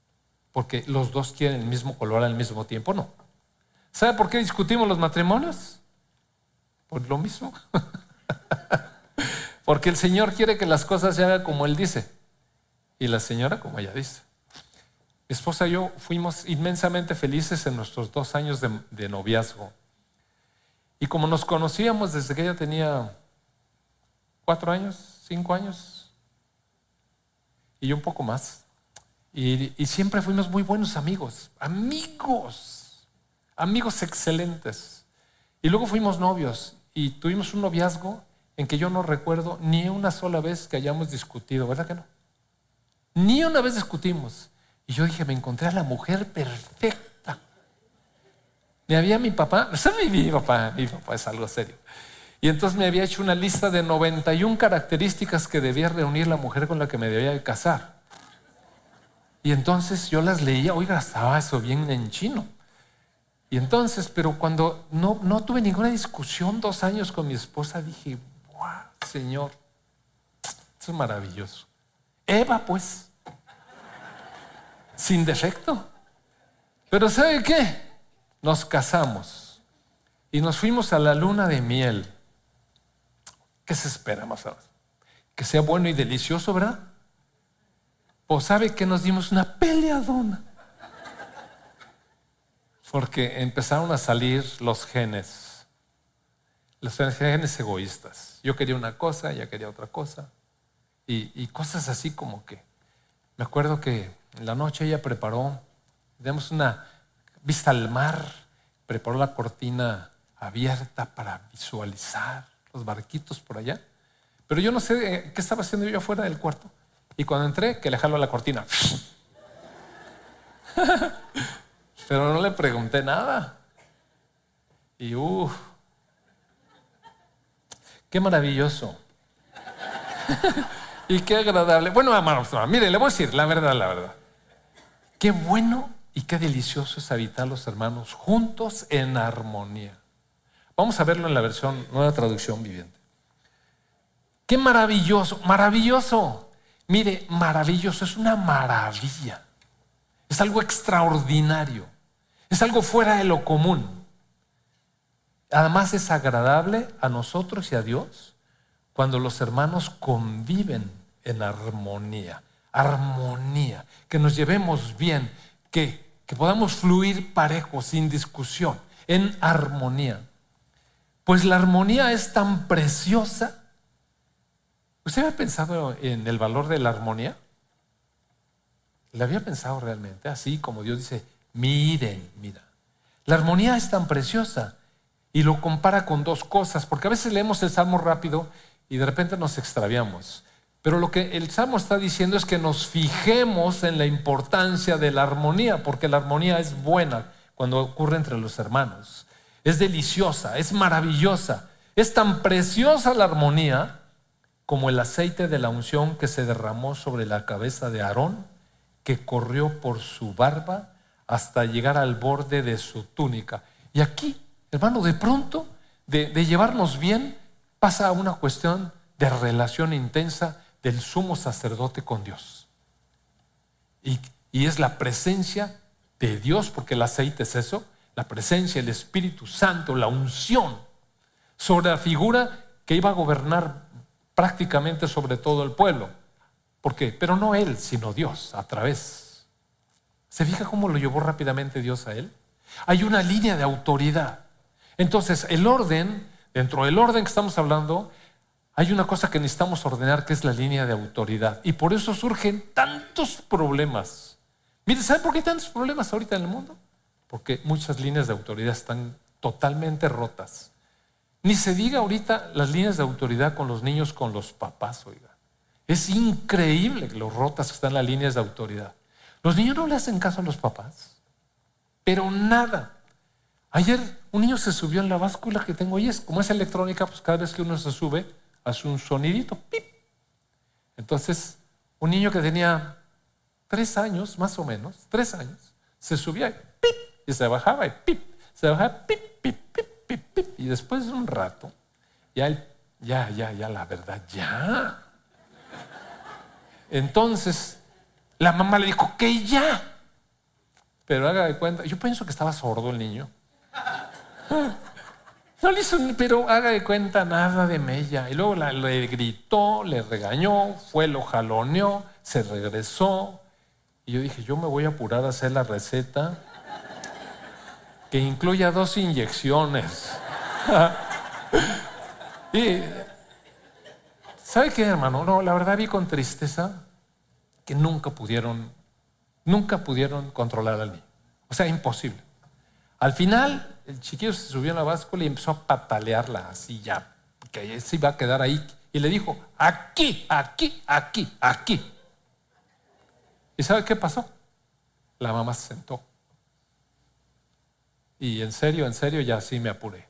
porque los dos quieren el mismo color al mismo tiempo, no. ¿Sabe por qué discutimos los matrimonios? Por lo mismo. Porque el Señor quiere que las cosas se hagan como Él dice y la señora como ella dice. Mi esposa y yo fuimos inmensamente felices en nuestros dos años de, de noviazgo. Y como nos conocíamos desde que ella tenía cuatro años, cinco años, y yo un poco más, y, y siempre fuimos muy buenos amigos, amigos, amigos excelentes. Y luego fuimos novios y tuvimos un noviazgo en que yo no recuerdo ni una sola vez que hayamos discutido, ¿verdad que no? Ni una vez discutimos. Y yo dije, me encontré a la mujer perfecta. Me había mi papá, ¿sabe mi papá? Mi papá es algo serio. Y entonces me había hecho una lista de noventa y una características que debía reunir la mujer con la que me debía de casar. Y entonces yo las leía, oiga, estaba eso bien en chino. Y entonces, pero cuando no, no tuve ninguna discusión dos años con mi esposa, dije, wow, Señor, esto es maravilloso. Eva, pues, sin defecto. Pero ¿sabe qué? Nos casamos y nos fuimos a la luna de miel. ¿Qué se espera más o menos? Que sea bueno y delicioso, ¿verdad? Pues ¿sabe que nos dimos una peleadona? Porque empezaron a salir los genes, los genes egoístas. Yo quería una cosa, ella quería otra cosa. Y, y cosas así como que, me acuerdo que en la noche ella preparó, tenemos una vista al mar, preparó la cortina abierta para visualizar los barquitos por allá. Pero yo no sé qué estaba haciendo yo afuera del cuarto. Y cuando entré, que le jalo la cortina. Pero no le pregunté nada. Y uff, qué maravilloso. Y qué agradable. Bueno, hermanos, mire, le voy a decir la verdad, la verdad. Qué bueno y qué delicioso es habitar los hermanos juntos en armonía. Vamos a verlo en la versión Nueva Traducción Viviente. Qué maravilloso, maravilloso. Mire, maravilloso, es una maravilla. Es algo extraordinario. Es algo fuera de lo común. Además es agradable a nosotros y a Dios cuando los hermanos conviven en armonía. Armonía. Que nos llevemos bien. Que, que podamos fluir parejos, sin discusión. En armonía. Pues la armonía es tan preciosa. ¿Usted había pensado en el valor de la armonía? ¿Le había pensado realmente? Así como Dios dice, miren, mira. La armonía es tan preciosa y lo compara con dos cosas, porque a veces leemos el Salmo rápido y de repente nos extraviamos. Pero lo que el Salmo está diciendo es que nos fijemos en la importancia de la armonía, porque la armonía es buena cuando ocurre entre los hermanos. Es deliciosa, es maravillosa. Es tan preciosa la armonía como el aceite de la unción que se derramó sobre la cabeza de Aarón, que corrió por su barba hasta llegar al borde de su túnica. Y aquí, hermano, de pronto, de, de llevarnos bien, pasa a una cuestión de relación intensa del sumo sacerdote con Dios. Y, y es la presencia de Dios, porque el aceite es eso, la presencia, el Espíritu Santo, la unción, sobre la figura que iba a gobernar prácticamente sobre todo el pueblo. ¿Por qué? Pero no él, sino Dios, a través. ¿Se fija cómo lo llevó rápidamente Dios a él? Hay una línea de autoridad. Entonces, el orden, dentro del orden que estamos hablando, hay una cosa que necesitamos ordenar, que es la línea de autoridad. Y por eso surgen tantos problemas. Mire, ¿sabe por qué hay tantos problemas ahorita en el mundo? Porque muchas líneas de autoridad están totalmente rotas. Ni se diga ahorita las líneas de autoridad con los niños, con los papás, oiga. Es increíble lo rotas que están las líneas de autoridad. Los niños no le hacen caso a los papás, pero nada. Ayer un niño se subió en la báscula que tengo y es como es electrónica, pues cada vez que uno se sube hace un sonidito, pip. Entonces, un niño que tenía tres años, más o menos, tres años, se subía y pip, y se bajaba y pip, se bajaba pip, pip, pip, pip, pip. Y después de un rato, ya, él, ya, ya, ya, la verdad, ya. Entonces, la mamá le dijo que ya. pero haga de cuenta, yo pienso que estaba sordo el niño. No le hizo, pero haga de cuenta nada de mella. Y luego la, le gritó, le regañó, fue, lo jaloneó, se regresó. Y yo dije, yo me voy a apurar a hacer la receta que incluya dos inyecciones. Y ¿sabe qué, hermano? No, la verdad vi con tristeza que nunca pudieron, nunca pudieron controlar al niño. O sea, imposible. Al final, el chiquillo se subió en la báscula y empezó a patalearla así ya, que se iba a quedar ahí. Y le dijo, aquí, aquí, aquí, aquí. ¿Y sabe qué pasó? La mamá se sentó. Y en serio, en serio, ya sí me apuré.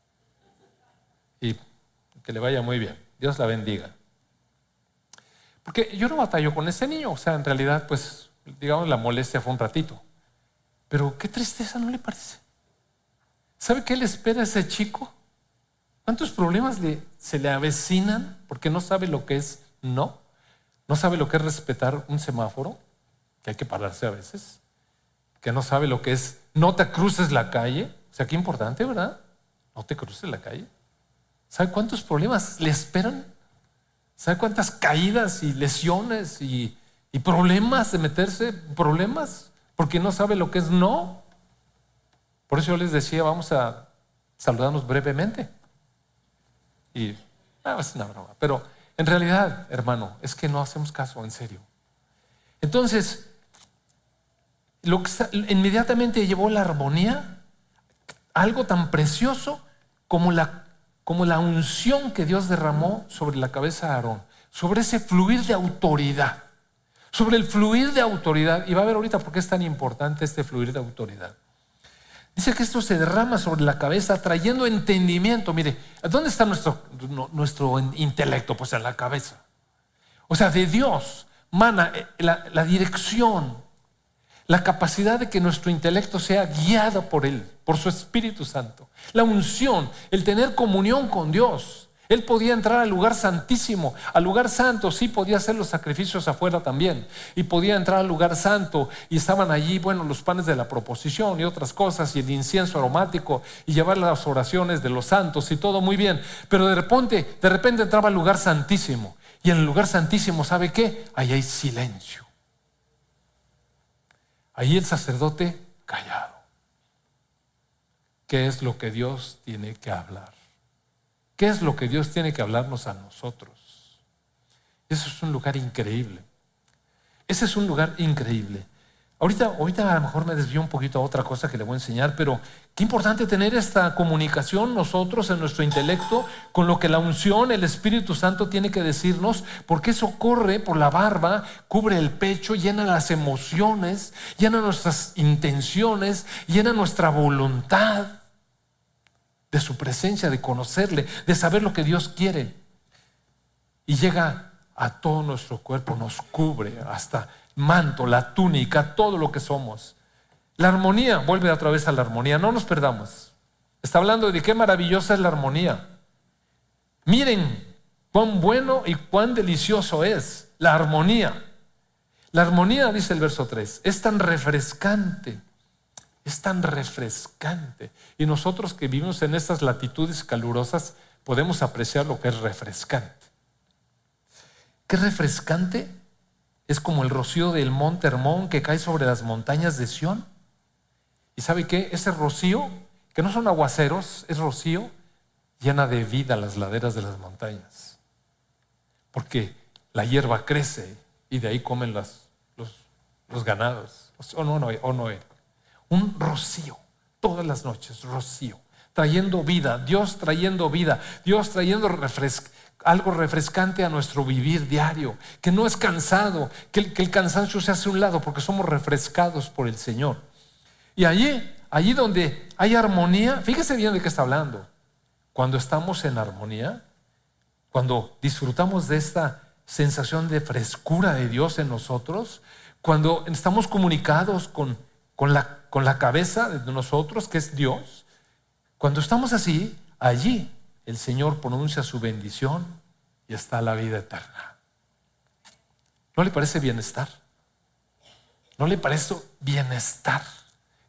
Y que le vaya muy bien. Dios la bendiga. Porque yo no batallo con ese niño. O sea, en realidad, pues, digamos, la molestia fue un ratito. Pero qué tristeza, ¿no le parece? ¿Sabe qué le espera a ese chico? ¿Cuántos problemas le, se le avecinan porque no sabe lo que es no? ¿No sabe lo que es respetar un semáforo? Que hay que pararse a veces. Que no sabe lo que es no te cruces la calle. O sea, qué importante, ¿verdad? No te cruces la calle. ¿Sabe cuántos problemas le esperan? ¿Sabe cuántas caídas y lesiones y, y problemas de meterse? ¿Problemas? Porque no sabe lo que es no. Por eso yo les decía, vamos a saludarnos brevemente. Y ah, es una broma. Pero en realidad, hermano, es que no hacemos caso, en serio. Entonces, lo que inmediatamente llevó la armonía, algo tan precioso como la, como la unción que Dios derramó sobre la cabeza de Aarón, sobre ese fluir de autoridad, sobre el fluir de autoridad. Y va a ver ahorita por qué es tan importante este fluir de autoridad. Dice que esto se derrama sobre la cabeza trayendo entendimiento. Mire, ¿dónde está nuestro, nuestro intelecto? Pues en la cabeza. O sea, de Dios mana la, la dirección, la capacidad de que nuestro intelecto sea guiado por Él, por su Espíritu Santo. La unción, el tener comunión con Dios. Él podía entrar al lugar santísimo, al lugar santo, sí podía hacer los sacrificios afuera también. Y podía entrar al lugar santo y estaban allí, bueno, los panes de la proposición y otras cosas y el incienso aromático y llevar las oraciones de los santos y todo muy bien. Pero de repente, de repente entraba al lugar santísimo. Y en el lugar santísimo, ¿sabe qué? Ahí hay silencio. Ahí el sacerdote callado. ¿Qué es lo que Dios tiene que hablar? ¿Qué es lo que Dios tiene que hablarnos a nosotros? Eso es un lugar increíble. Ese es un lugar increíble. Ahorita, ahorita a lo mejor me desvío un poquito a otra cosa que le voy a enseñar, pero qué importante tener esta comunicación nosotros en nuestro intelecto con lo que la unción, el Espíritu Santo tiene que decirnos, porque eso corre por la barba, cubre el pecho, llena las emociones, llena nuestras intenciones, llena nuestra voluntad de su presencia, de conocerle, de saber lo que Dios quiere. Y llega a todo nuestro cuerpo, nos cubre hasta manto, la túnica, todo lo que somos. La armonía, vuelve otra vez a la armonía, no nos perdamos. Está hablando de qué maravillosa es la armonía. Miren cuán bueno y cuán delicioso es la armonía. La armonía, dice el verso tres, es tan refrescante. Es tan refrescante. Y nosotros que vivimos en estas latitudes calurosas podemos apreciar lo que es refrescante. ¿Qué refrescante? Es como el rocío del monte Hermón que cae sobre las montañas de Sión. ¿Y sabe qué? Ese rocío, que no son aguaceros, es rocío, llena de vida las laderas de las montañas. Porque la hierba crece y de ahí comen las, los, los ganados. ¿O no, no, o no? Un rocío, todas las noches, rocío, trayendo vida, Dios trayendo vida, Dios trayendo refresco, algo refrescante a nuestro vivir diario, que no es cansado, que el, que el cansancio se hace a un lado porque somos refrescados por el Señor. Y allí, allí donde hay armonía, fíjese bien de qué está hablando. Cuando estamos en armonía, cuando disfrutamos de esta sensación de frescura de Dios en nosotros, cuando estamos comunicados con, con, la, con la cabeza de nosotros, que es Dios, cuando estamos así, allí el Señor pronuncia su bendición y está la vida eterna. ¿No le parece bienestar? ¿No le parece bienestar?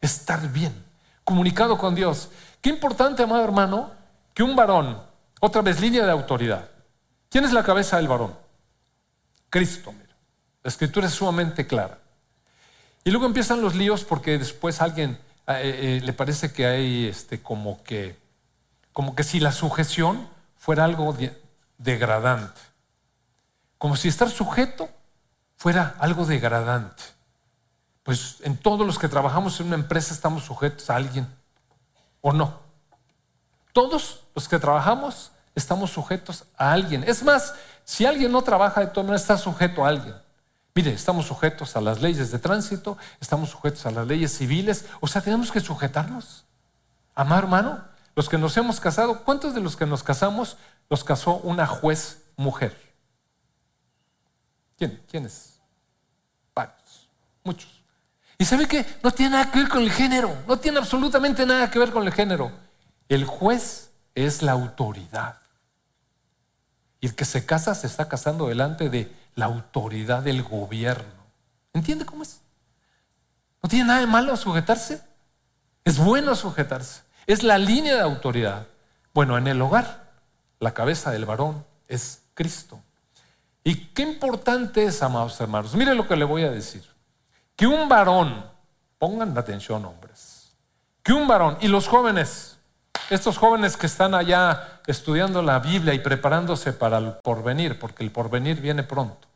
estar bien, comunicado con Dios. Qué importante, amado hermano, que un varón, otra vez línea de autoridad. ¿Quién es la cabeza del varón? Cristo, mira. La escritura es sumamente clara. Y luego empiezan los líos porque después a alguien eh, eh, le parece que hay este, como que, como que si la sujeción fuera algo de, degradante. Como si estar sujeto fuera algo degradante. Pues en todos los que trabajamos en una empresa estamos sujetos a alguien, ¿o no? Todos los que trabajamos estamos sujetos a alguien. Es más, si alguien no trabaja, de todas maneras está sujeto a alguien. Mire, estamos sujetos a las leyes de tránsito, estamos sujetos a las leyes civiles, o sea, tenemos que sujetarnos. Amado hermano, los que nos hemos casado, ¿cuántos de los que nos casamos los casó una juez mujer? ¿Quién? ¿Quiénes? Varios, muchos. Y sabe que no tiene nada que ver con el género, no tiene absolutamente nada que ver con el género. El juez es la autoridad. Y el que se casa se está casando delante de la autoridad del gobierno. ¿Entiende cómo es? No tiene nada de malo sujetarse. Es bueno sujetarse. Es la línea de autoridad. Bueno, en el hogar, la cabeza del varón es Cristo. Y qué importante es, amados hermanos. Mire lo que le voy a decir. Que un varón, pongan atención, hombres, que un varón, y los jóvenes, estos jóvenes que están allá estudiando la Biblia y preparándose para el porvenir, porque el porvenir viene pronto.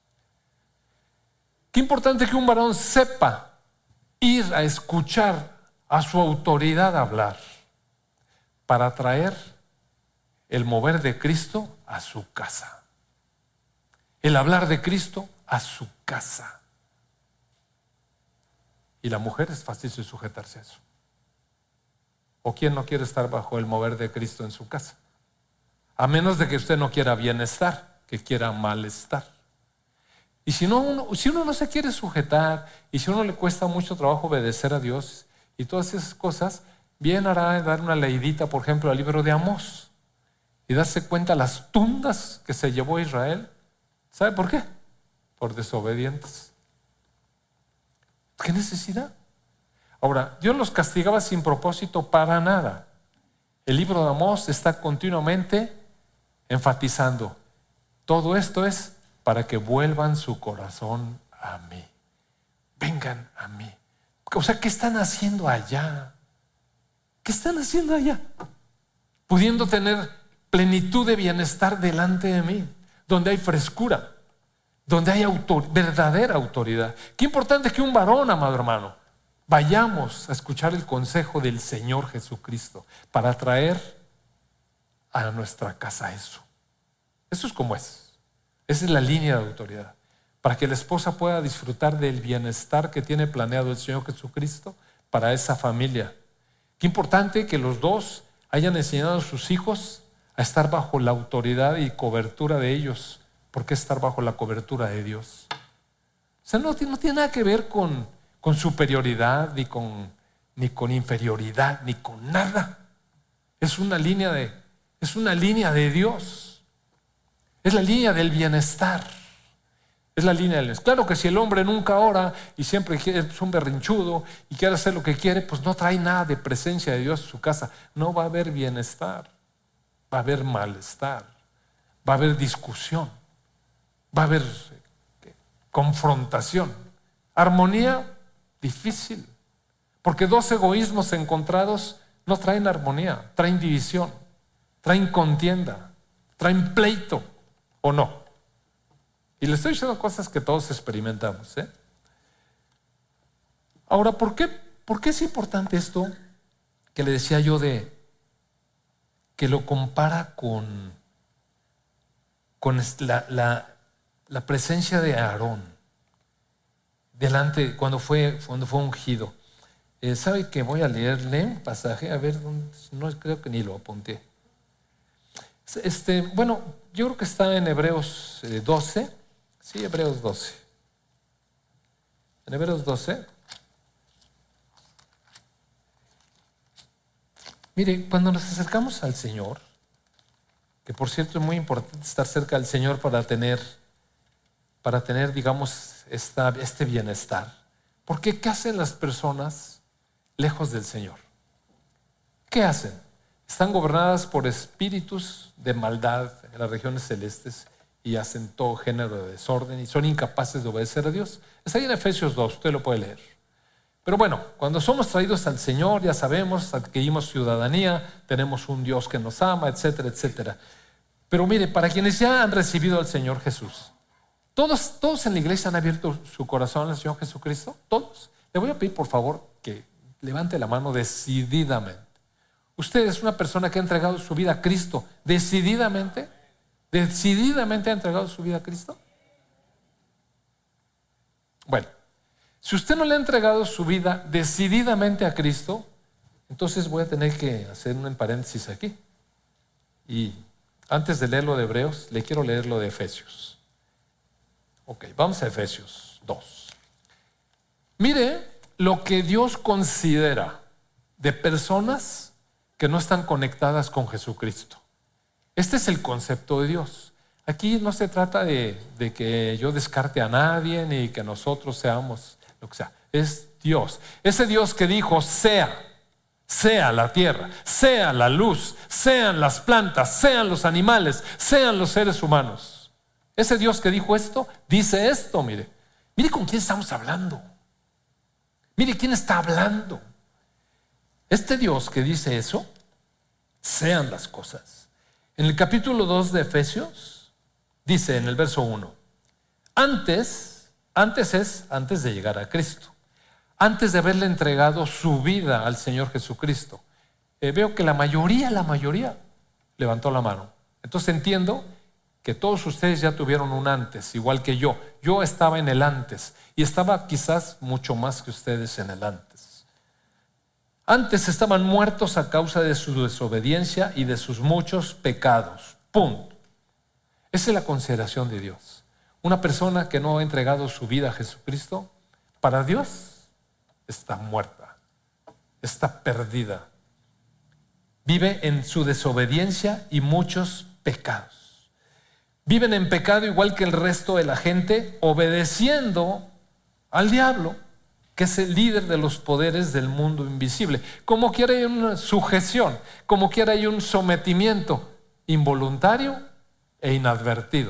Qué importante que un varón sepa ir a escuchar a su autoridad hablar para traer el mover de Cristo a su casa. El hablar de Cristo a su casa. Y la mujer es fácil de sujetarse a eso. ¿O quién no quiere estar bajo el mover de Cristo en su casa? A menos de que usted no quiera bienestar, que quiera malestar. Y si, no, uno, si uno no se quiere sujetar, y si a uno le cuesta mucho trabajo obedecer a Dios y todas esas cosas, bien hará dar una leidita, por ejemplo, al libro de Amós y darse cuenta las tundas que se llevó Israel. ¿Sabe por qué? Por desobedientes. ¿Qué necesidad? Ahora, Dios los castigaba sin propósito para nada. El libro de Amós está continuamente enfatizando: todo esto es para que vuelvan su corazón a mí. Vengan a mí. O sea, ¿qué están haciendo allá? ¿Qué están haciendo allá? Pudiendo tener plenitud de bienestar delante de mí, donde hay frescura, donde hay autor, verdadera autoridad. Qué importante que un varón, amado hermano, vayamos a escuchar el consejo del Señor Jesucristo para traer a nuestra casa eso. Eso es como es. Esa es la línea de autoridad. Para que la esposa pueda disfrutar del bienestar que tiene planeado el Señor Jesucristo para esa familia. Qué importante que los dos hayan enseñado a sus hijos a estar bajo la autoridad y cobertura de ellos. ¿Por qué estar bajo la cobertura de Dios? O sea, no, no tiene nada que ver con, con superioridad, ni con, ni con inferioridad, ni con nada. Es una línea de, es una línea de Dios. Es la línea del bienestar. Es la línea del bienestar. Claro que si el hombre nunca ora y siempre es un berrinchudo y quiere hacer lo que quiere, pues no trae nada de presencia de Dios a su casa. No va a haber bienestar. Va a haber malestar. Va a haber discusión. Va a haber confrontación. Armonía, difícil. Porque dos egoísmos encontrados no traen armonía, traen división, traen contienda, traen pleito. ¿O no? Y le estoy diciendo cosas que todos experimentamos, ¿eh? Ahora, ¿por qué, ¿por qué es importante esto que le decía yo de que lo compara con, con la, la, la presencia de Aarón delante cuando fue, cuando fue ungido? Eh, ¿Sabe que voy a leerle un pasaje? A ver, no creo que ni lo apunté. Este, bueno, yo creo que está en Hebreos doce. Sí, Hebreos doce. En Hebreos doce. Mire, cuando nos acercamos al Señor, que por cierto es muy importante estar cerca del Señor para tener, para tener, digamos, esta, este bienestar. Porque ¿qué hacen las personas lejos del Señor. ¿Qué hacen? Están gobernadas por espíritus de maldad en las regiones celestes y hacen todo género de desorden y son incapaces de obedecer a Dios. Está ahí en Efesios dos, usted lo puede leer. Pero bueno, cuando somos traídos al Señor, ya sabemos, adquirimos ciudadanía, tenemos un Dios que nos ama, etcétera, etcétera. Pero mire, para quienes ya han recibido al Señor Jesús, ¿todos, todos en la iglesia han abierto su corazón al Señor Jesucristo? ¿Todos? Le voy a pedir por favor que levante la mano decididamente. ¿Usted es una persona que ha entregado su vida a Cristo decididamente? ¿Decididamente ha entregado su vida a Cristo? Bueno, si usted no le ha entregado su vida decididamente a Cristo, entonces voy a tener que hacer un paréntesis aquí. Y antes de leer lo de Hebreos, le quiero leer lo de Efesios. Ok, vamos a Efesios dos. Mire lo que Dios considera de personas que no están conectadas con Jesucristo. Este es el concepto de Dios. Aquí no se trata de, de que yo descarte a nadie ni que nosotros seamos lo que sea. Es Dios. Ese Dios que dijo sea, sea la tierra, sea la luz, sean las plantas, sean los animales, sean los seres humanos. Ese Dios que dijo esto, dice esto, mire. Mire con quién estamos hablando. Mire quién está hablando. Este Dios que dice eso, sean las cosas. En el capítulo dos de Efesios, dice en el verso uno, antes, antes es antes de llegar a Cristo, antes de haberle entregado su vida al Señor Jesucristo. Eh, veo que la mayoría, la mayoría levantó la mano. Entonces entiendo que todos ustedes ya tuvieron un antes, igual que yo. Yo estaba en el antes y estaba quizás mucho más que ustedes en el antes. Antes estaban muertos a causa de su desobediencia y de sus muchos pecados. Punto. Esa es la consideración de Dios. Una persona que no ha entregado su vida a Jesucristo, para Dios está muerta, está perdida. Vive en su desobediencia y muchos pecados. Viven en pecado igual que el resto de la gente, obedeciendo al diablo, que es el líder de los poderes del mundo invisible. Como quiera hay una sujeción, como quiera hay un sometimiento involuntario e inadvertido.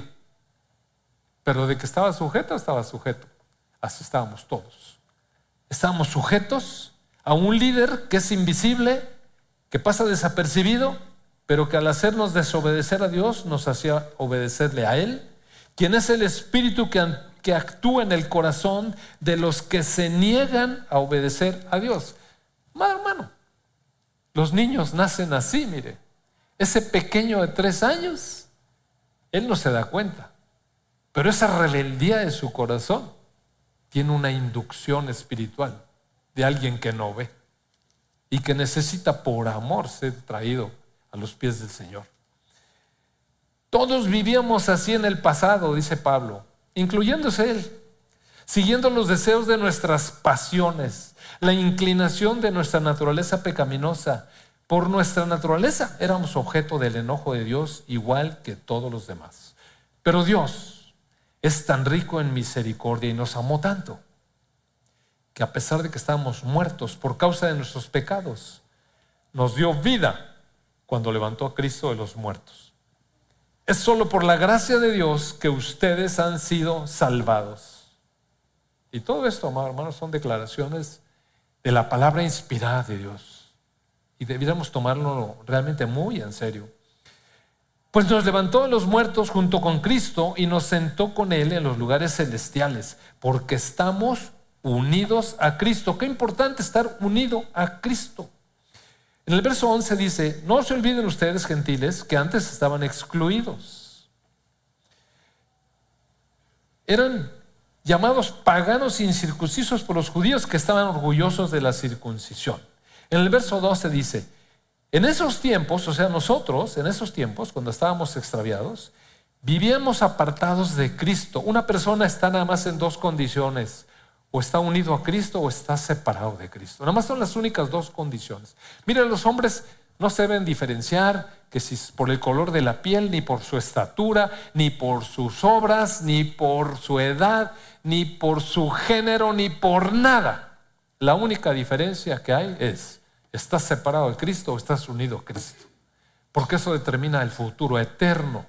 Pero de que estaba sujeto, estaba sujeto. Así estábamos todos. Estábamos sujetos a un líder que es invisible, que pasa desapercibido, pero que al hacernos desobedecer a Dios, nos hacía obedecerle a Él, quien es el Espíritu que, que actúa en el corazón de los que se niegan a obedecer a Dios. Madre, hermano, los niños nacen así, mire. Ese pequeño de tres años, él no se da cuenta, pero esa rebeldía de su corazón tiene una inducción espiritual de alguien que no ve y que necesita por amor ser traído a los pies del Señor. Todos vivíamos así en el pasado, dice Pablo, incluyéndose él, siguiendo los deseos de nuestras pasiones, la inclinación de nuestra naturaleza pecaminosa. Por nuestra naturaleza éramos objeto del enojo de Dios igual que todos los demás. Pero Dios es tan rico en misericordia y nos amó tanto que a pesar de que estábamos muertos por causa de nuestros pecados, nos dio vida cuando levantó a Cristo de los muertos. Es solo por la gracia de Dios que ustedes han sido salvados. Y todo esto, hermanos, son declaraciones de la palabra inspirada de Dios. Y debiéramos tomarlo realmente muy en serio. Pues nos levantó de los muertos junto con Cristo y nos sentó con Él en los lugares celestiales, porque estamos unidos a Cristo. Qué importante estar unido a Cristo. En el verso once dice, no se olviden ustedes, gentiles, que antes estaban excluidos. Eran llamados paganos incircuncisos por los judíos que estaban orgullosos de la circuncisión. En el verso doce dice, en esos tiempos, o sea nosotros, en esos tiempos, cuando estábamos extraviados, vivíamos apartados de Cristo. Una persona está nada más en dos condiciones, o está unido a Cristo o está separado de Cristo. Nada más son las únicas dos condiciones. Miren, los hombres no se deben diferenciar que si por el color de la piel, ni por su estatura, ni por sus obras, ni por su edad, ni por su género, ni por nada. La única diferencia que hay es, ¿estás separado de Cristo o estás unido a Cristo? Porque eso determina el futuro eterno.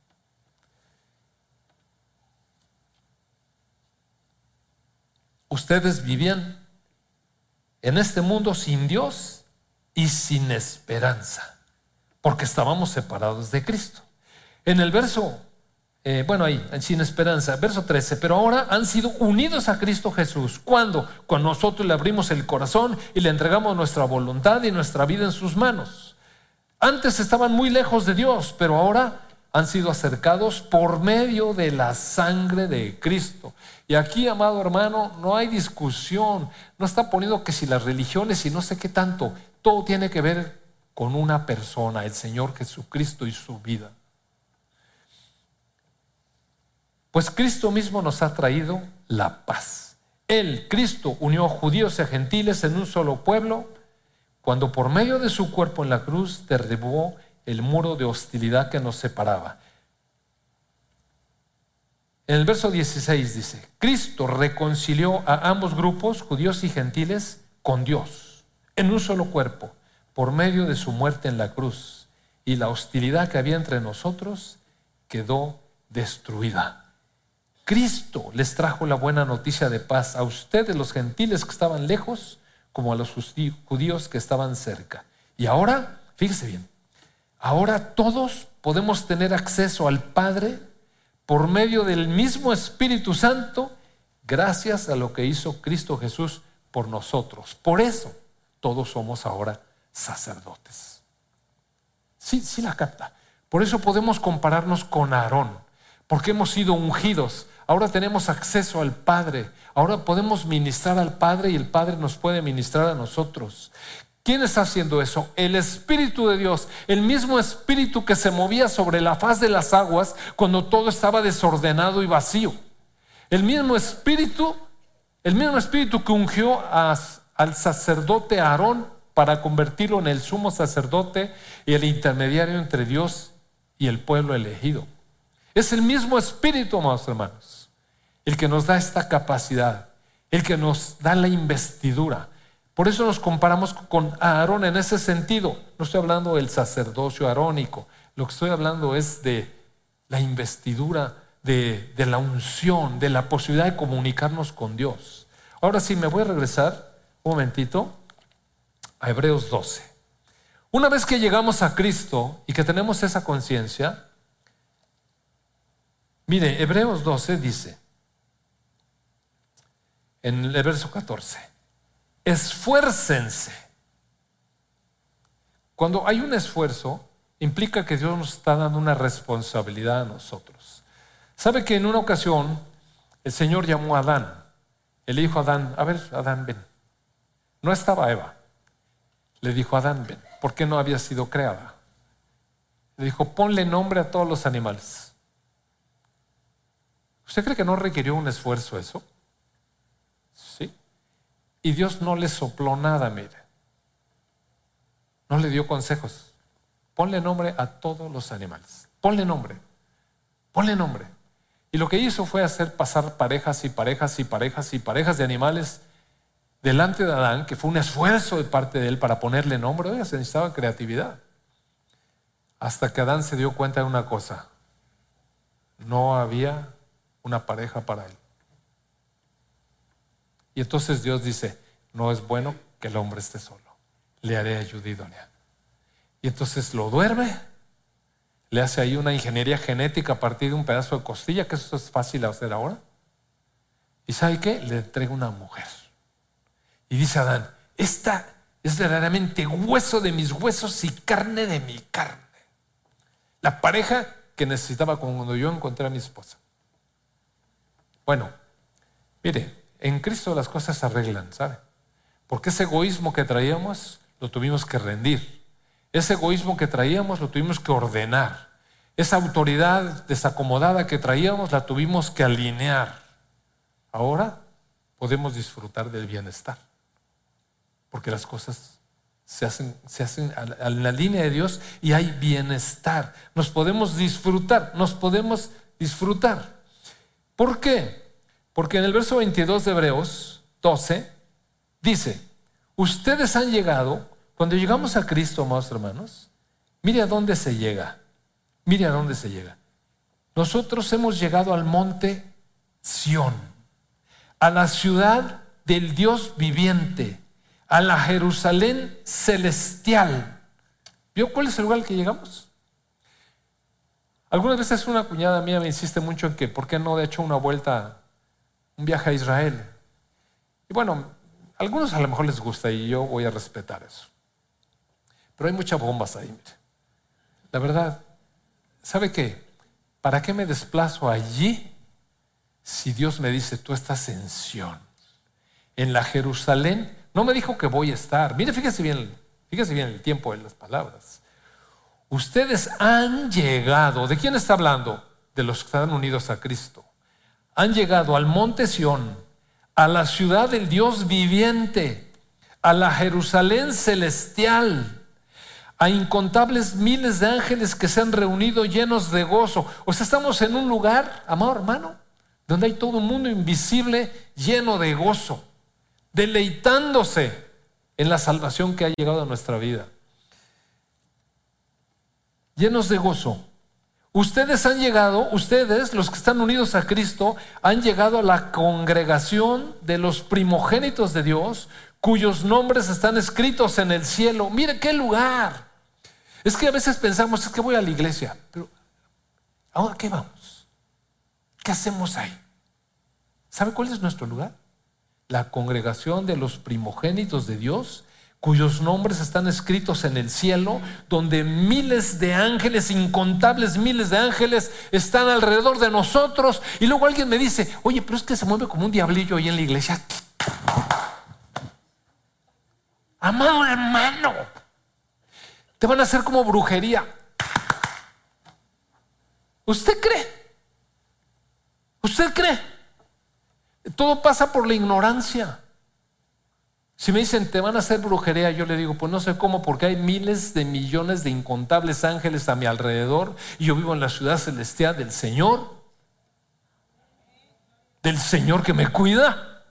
Ustedes vivían en este mundo sin Dios y sin esperanza, porque estábamos separados de Cristo. En el verso, eh, bueno ahí, sin esperanza, verso trece, pero ahora han sido unidos a Cristo Jesús. ¿Cuándo? Cuando nosotros le abrimos el corazón y le entregamos nuestra voluntad y nuestra vida en sus manos. Antes estaban muy lejos de Dios, pero ahora han sido acercados por medio de la sangre de Cristo. Y aquí, amado hermano, no hay discusión. No está poniendo que si las religiones y no sé qué tanto. Todo tiene que ver con una persona, el Señor Jesucristo y su vida. Pues Cristo mismo nos ha traído la paz. Él, Cristo, unió a judíos y a gentiles en un solo pueblo, cuando por medio de su cuerpo en la cruz derribó el muro de hostilidad que nos separaba. En el verso dieciséis dice, Cristo reconcilió a ambos grupos, judíos y gentiles, con Dios, en un solo cuerpo, por medio de su muerte en la cruz, y la hostilidad que había entre nosotros quedó destruida. Cristo les trajo la buena noticia de paz a ustedes, los gentiles que estaban lejos, como a los judíos que estaban cerca. Y ahora, fíjese bien, ahora todos podemos tener acceso al Padre por medio del mismo Espíritu Santo, gracias a lo que hizo Cristo Jesús por nosotros. Por eso todos somos ahora sacerdotes. Sí, sí la capta. Por eso podemos compararnos con Aarón, porque hemos sido ungidos. Ahora tenemos acceso al Padre. Ahora podemos ministrar al Padre y el Padre nos puede ministrar a nosotros. ¿Quién está haciendo eso? El Espíritu de Dios, el mismo Espíritu que se movía sobre la faz de las aguas cuando todo estaba desordenado y vacío. El mismo Espíritu, el mismo Espíritu que ungió a, al sacerdote Aarón para convertirlo en el sumo sacerdote y el intermediario entre Dios y el pueblo elegido. Es el mismo Espíritu, amados hermanos, el que nos da esta capacidad, el que nos da la investidura. Por eso nos comparamos con Aarón en ese sentido. No estoy hablando del sacerdocio arónico, lo que estoy hablando es de la investidura, de, de la unción, de la posibilidad de comunicarnos con Dios. Ahora sí, me voy a regresar un momentito a Hebreos doce. Una vez que llegamos a Cristo y que tenemos esa conciencia, mire, Hebreos doce dice, en el verso catorce, esfuércense. Cuando hay un esfuerzo, implica que Dios nos está dando una responsabilidad a nosotros. ¿Sabe que en una ocasión el Señor llamó a Adán? Él le dijo a Adán, a ver, Adán, ven. No estaba Eva. Le dijo a Adán, ven, ¿por qué no había sido creada? Le dijo, ponle nombre a todos los animales. ¿Usted cree que no requirió un esfuerzo eso? Sí. Y Dios no le sopló nada, mire. No le dio consejos. Ponle nombre a todos los animales. Ponle nombre. Ponle nombre. Y lo que hizo fue hacer pasar parejas y parejas y parejas y parejas de animales delante de Adán, que fue un esfuerzo de parte de él para ponerle nombre. Oiga, se necesitaba creatividad. Hasta que Adán se dio cuenta de una cosa. No había una pareja para él. Y entonces Dios dice, no es bueno que el hombre esté solo. Le haré ayuda idónea. Y entonces lo duerme, le hace ahí una ingeniería genética a partir de un pedazo de costilla, que eso es fácil de hacer ahora. ¿Y sabe qué? Le entrega una mujer. Y dice Adán, esta es verdaderamente hueso de mis huesos y carne de mi carne. La pareja que necesitaba cuando yo encontré a mi esposa. Bueno, mire, en Cristo las cosas se arreglan, ¿sabe? Porque ese egoísmo que traíamos lo tuvimos que rendir. Ese egoísmo que traíamos lo tuvimos que ordenar. Esa autoridad desacomodada que traíamos la tuvimos que alinear. Ahora podemos disfrutar del bienestar. Porque las cosas se hacen, se hacen a la línea de Dios y hay bienestar. Nos podemos disfrutar, nos podemos disfrutar. ¿Por qué? Porque en el verso veintidós de Hebreos doce Dice, ustedes han llegado, cuando llegamos a Cristo, amados hermanos, mire a dónde se llega, mire a dónde se llega. Nosotros hemos llegado al monte Sión, a la ciudad del Dios viviente, a la Jerusalén celestial. ¿Vio cuál es el lugar al que llegamos? Algunas veces una cuñada mía me insiste mucho en que ¿por qué no he hecho una vuelta, un viaje a Israel? Y bueno, a algunos a lo mejor les gusta y yo voy a respetar eso. Pero hay muchas bombas ahí, mire. La verdad, ¿sabe qué? ¿Para qué me desplazo allí si Dios me dice, tú estás en Sión, en la Jerusalén? No me dijo que voy a estar. Mire, fíjese bien, fíjese bien el tiempo de las palabras. Ustedes han llegado, ¿de quién está hablando? De los que están unidos a Cristo. Han llegado al monte Sión, a la ciudad del Dios viviente, a la Jerusalén celestial, a incontables miles de ángeles que se han reunido llenos de gozo. O sea, estamos en un lugar, amado hermano, donde hay todo un mundo invisible lleno de gozo, deleitándose en la salvación que ha llegado a nuestra vida. Llenos de gozo. Ustedes han llegado, ustedes, los que están unidos a Cristo, han llegado a la congregación de los primogénitos de Dios, cuyos nombres están escritos en el cielo. Mire qué lugar. Es que a veces pensamos, es que voy a la iglesia, pero ¿ahora qué vamos? ¿Qué hacemos ahí? ¿Sabe cuál es nuestro lugar? La congregación de los primogénitos de Dios, cuyos nombres están escritos en el cielo, donde miles de ángeles, incontables miles de ángeles están alrededor de nosotros. Y luego alguien me dice, oye, pero es que se mueve como un diablillo ahí en la iglesia. Amado hermano, te van a hacer como brujería. ¿Usted cree? ¿Usted cree? Todo pasa por la ignorancia. Si me dicen, te van a hacer brujería, yo le digo, pues no sé cómo, porque hay miles de millones de incontables ángeles a mi alrededor y yo vivo en la ciudad celestial del Señor, del Señor que me cuida.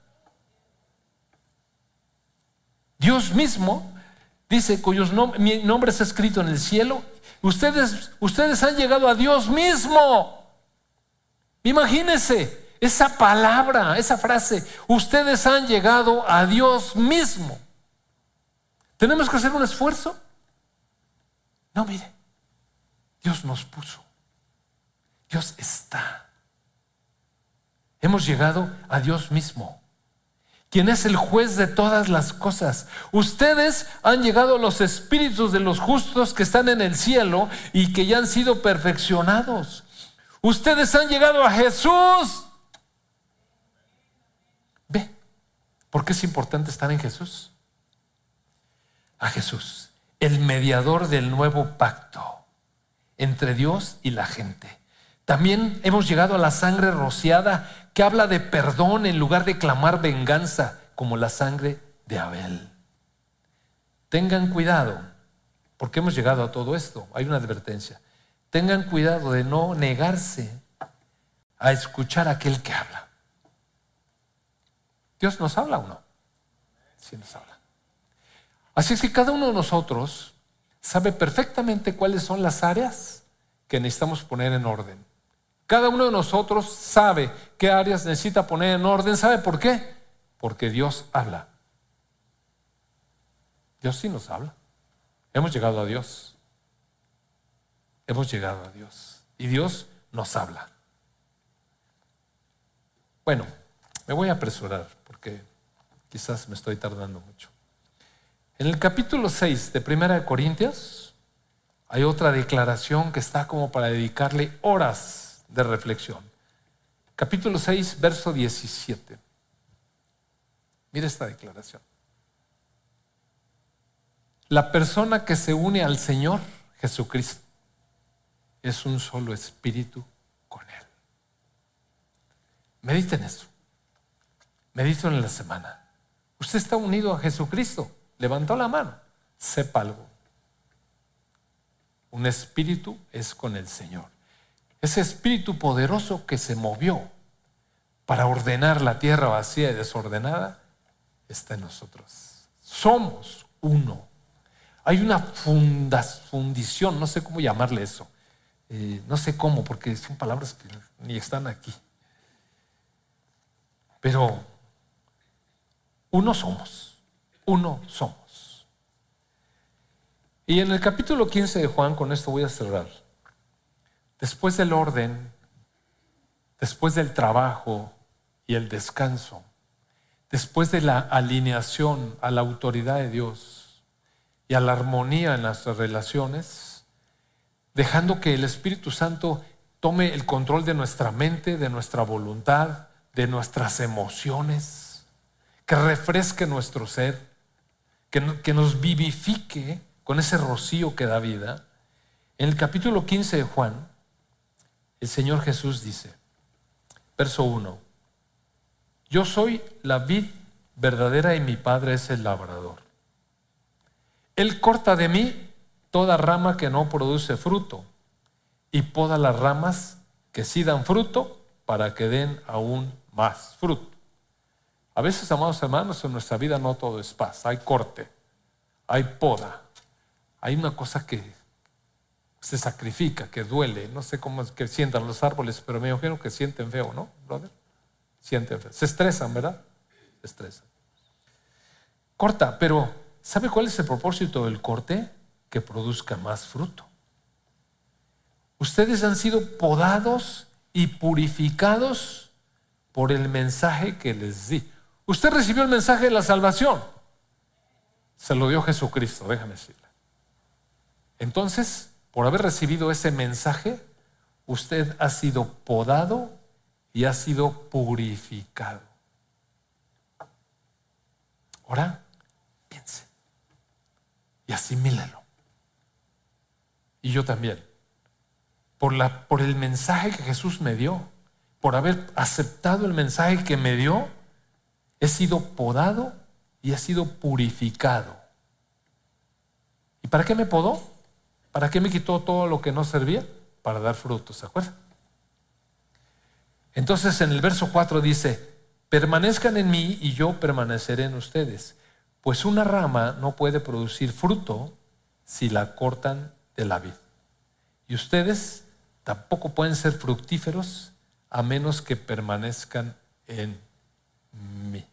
Dios mismo dice, cuyos nom- mi nombre es escrito en el cielo. Ustedes, ustedes han llegado a Dios mismo. Imagínense esa palabra, esa frase, ustedes han llegado a Dios mismo. ¿Tenemos que hacer un esfuerzo? No, mire, Dios nos puso. Dios está. Hemos llegado a Dios mismo, quien es el juez de todas las cosas. Ustedes han llegado a los espíritus de los justos que están en el cielo y que ya han sido perfeccionados. Ustedes han llegado a Jesús. Ve, ¿por qué es importante estar en Jesús? A Jesús, el mediador del nuevo pacto entre Dios y la gente. También hemos llegado a la sangre rociada, que habla de perdón en lugar de clamar venganza, como la sangre de Abel. Tengan cuidado, porque hemos llegado a todo esto. Hay una advertencia. Tengan cuidado de no negarse a escuchar a aquel que habla. ¿Dios nos habla o no? Sí nos habla. Así es que cada uno de nosotros sabe perfectamente cuáles son las áreas que necesitamos poner en orden. Cada uno de nosotros sabe qué áreas necesita poner en orden. ¿Sabe por qué? Porque Dios habla. Dios sí nos habla. Hemos llegado a Dios. Hemos llegado a Dios. Y Dios nos habla. Bueno, me voy a apresurar porque quizás me estoy tardando mucho. En el capítulo seis de Primera de Corintios hay otra declaración que está como para dedicarle horas de reflexión. Capítulo seis, verso diecisiete. Mira esta declaración. La persona que se une al Señor Jesucristo es un solo espíritu con Él. Mediten eso. Mediten en la semana. Usted está unido a Jesucristo. Levantó la mano. Sepa algo. Un espíritu es con el Señor. Ese espíritu poderoso que se movió para ordenar la tierra vacía y desordenada está en nosotros. Somos uno. Hay una funda, fundición, no sé cómo llamarle eso. Eh, no sé cómo, porque son palabras que ni están aquí. Pero uno somos, uno somos. Y en el capítulo quince de Juan, con esto voy a cerrar. Después del orden, después del trabajo y el descanso, después de la alineación a la autoridad de Dios y a la armonía en nuestras relaciones, dejando que el Espíritu Santo tome el control de nuestra mente, de nuestra voluntad, de nuestras emociones, que refresque nuestro ser, que, que nos vivifique con ese rocío que da vida. En el capítulo quince de Juan, el Señor Jesús dice, verso uno, yo soy la vid verdadera y mi Padre es el labrador. Él corta de mí toda rama que no produce fruto y poda las ramas que sí dan fruto para que den aún más fruto. A veces, amados hermanos, en nuestra vida no todo es paz. Hay corte, hay poda, hay una cosa que se sacrifica, que duele. No sé cómo es que sientan los árboles, pero me imagino que sienten feo, ¿no, brother? Sienten feo. Se estresan, ¿verdad? Se estresan. Corta, pero ¿sabe cuál es el propósito del corte? Que produzca más fruto. Ustedes han sido podados y purificados por el mensaje que les di. Usted recibió el mensaje de la salvación. Se lo dio Jesucristo, déjame decirle. Entonces, por haber recibido ese mensaje, usted ha sido podado y ha sido purificado. Ahora, piense y asimílelo. Y yo también. Por, la, por el mensaje que Jesús me dio, por haber aceptado el mensaje que me dio, he sido podado y he sido purificado. ¿Y para qué me podó? ¿Para qué me quitó todo lo que no servía? Para dar frutos, ¿se acuerdan? Entonces en el verso cuatro dice, permanezcan en mí y yo permaneceré en ustedes, pues una rama no puede producir fruto si la cortan de la vid. Y ustedes tampoco pueden ser fructíferos a menos que permanezcan en mí.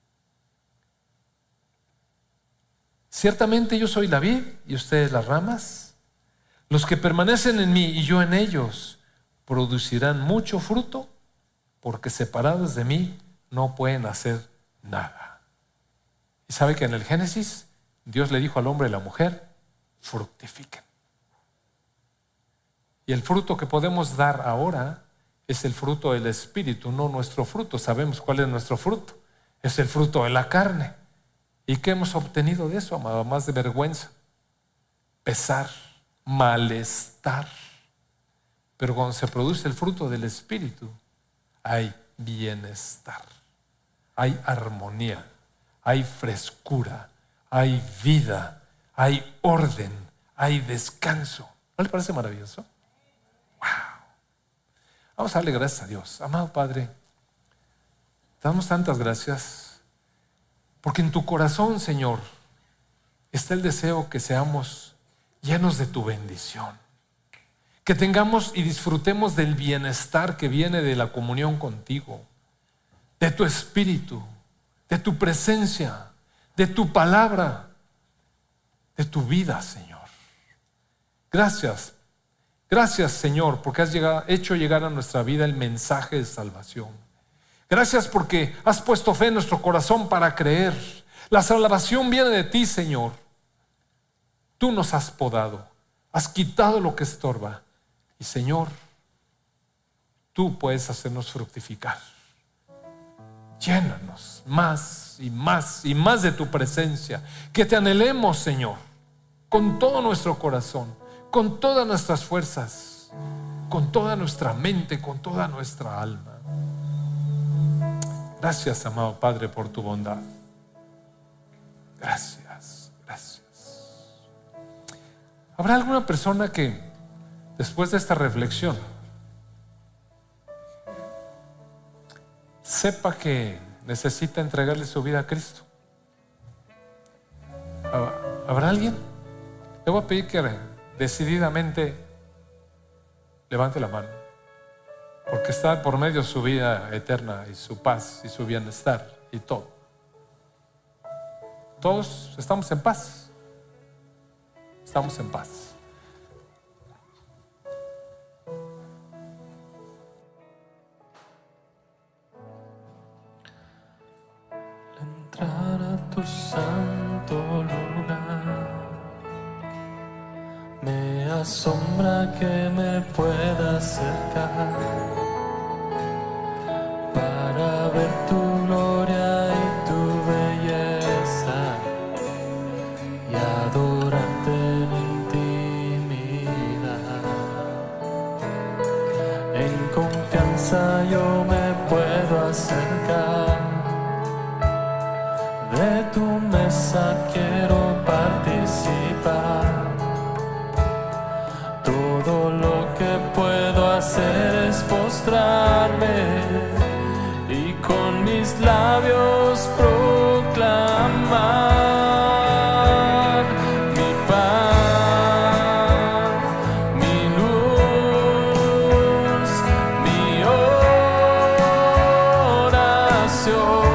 Ciertamente yo soy la vid y ustedes las ramas. Los que permanecen en mí y yo en ellos producirán mucho fruto, porque separados de mí no pueden hacer nada. Y sabe que en el Génesis Dios le dijo al hombre y a la mujer, fructifiquen. Y el fruto que podemos dar ahora es el fruto del Espíritu, no nuestro fruto. Sabemos cuál es nuestro fruto. Es el fruto de la carne. ¿Y qué hemos obtenido de eso, amado? Más de vergüenza, pesar, malestar. Pero cuando se produce el fruto del Espíritu, hay bienestar, hay armonía, hay frescura, hay vida, hay orden, hay descanso. ¿No le parece maravilloso? ¡Wow! Vamos a darle gracias a Dios. Amado Padre, te damos tantas gracias porque en tu corazón, Señor, está el deseo que seamos llenos de tu bendición, que tengamos y disfrutemos del bienestar que viene de la comunión contigo, de tu espíritu, de tu presencia, de tu palabra, de tu vida, Señor. Gracias, gracias, Señor, porque has llegado, hecho llegar a nuestra vida el mensaje de salvación. Gracias porque has puesto fe en nuestro corazón para creer. La salvación viene de ti, Señor. Tú nos has podado, has quitado lo que estorba. Y Señor, tú puedes hacernos fructificar. Llénanos más y más y más de tu presencia. Que te anhelemos, Señor, con todo nuestro corazón, con todas nuestras fuerzas, con toda nuestra mente, con toda nuestra alma. Gracias, amado Padre, por tu bondad. Gracias, gracias. ¿Habrá alguna persona que después de esta reflexión sepa que necesita entregarle su vida a Cristo? ¿Habrá alguien? Le voy a pedir que decididamente levante la mano, porque está por medio de su vida eterna y su paz y su bienestar y todo. Todos estamos en paz. Estamos en paz. Entrar a tu santo lugar, me asombra que me pueda acercar para ver tu gloria y tu belleza y adorarte en intimidad. En confianza yo me puedo acercar, de tu mesa quiero participar. Todo lo que puedo hacer es postrarme y con mis labios proclamar mi paz, mi luz, mi oración.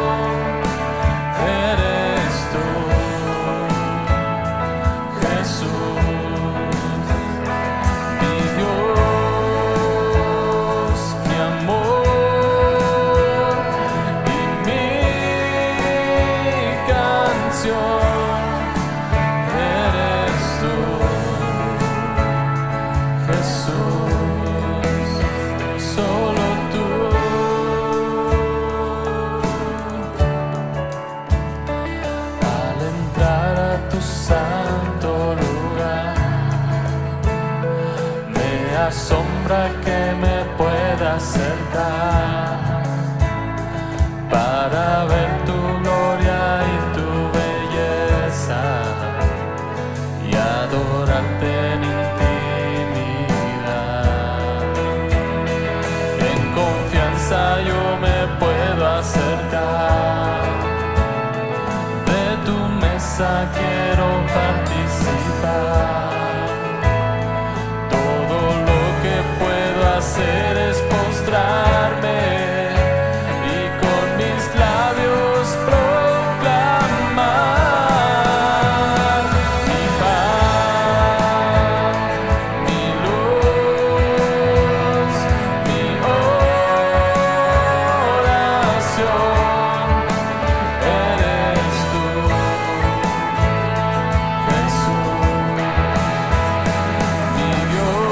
Sombra que me pueda acercar para ver tu gloria y tu belleza y adorarte en intimidad. En confianza yo me puedo acercar, de tu mesa quiero participar. Hacer es postrarme y con mis labios proclamar mi paz, mi luz, mi oración. Eres tú, Jesús, mi Dios.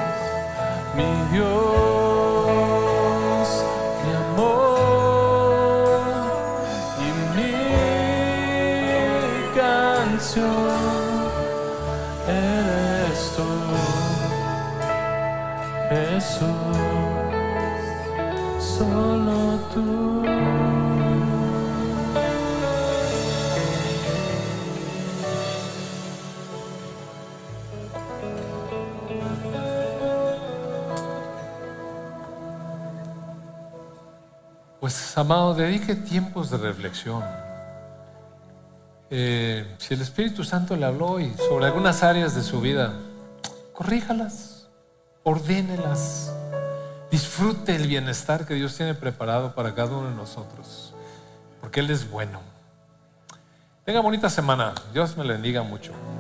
mi Dios, mi amor. Jesús, solo tú. Pues, amado, dedique tiempos de reflexión. Eh, si el Espíritu Santo le habló y sobre algunas áreas de su vida, corríjalas, ordénelas, disfrute el bienestar que Dios tiene preparado para cada uno de nosotros, porque Él es bueno. Tenga bonita semana. Dios me le bendiga mucho.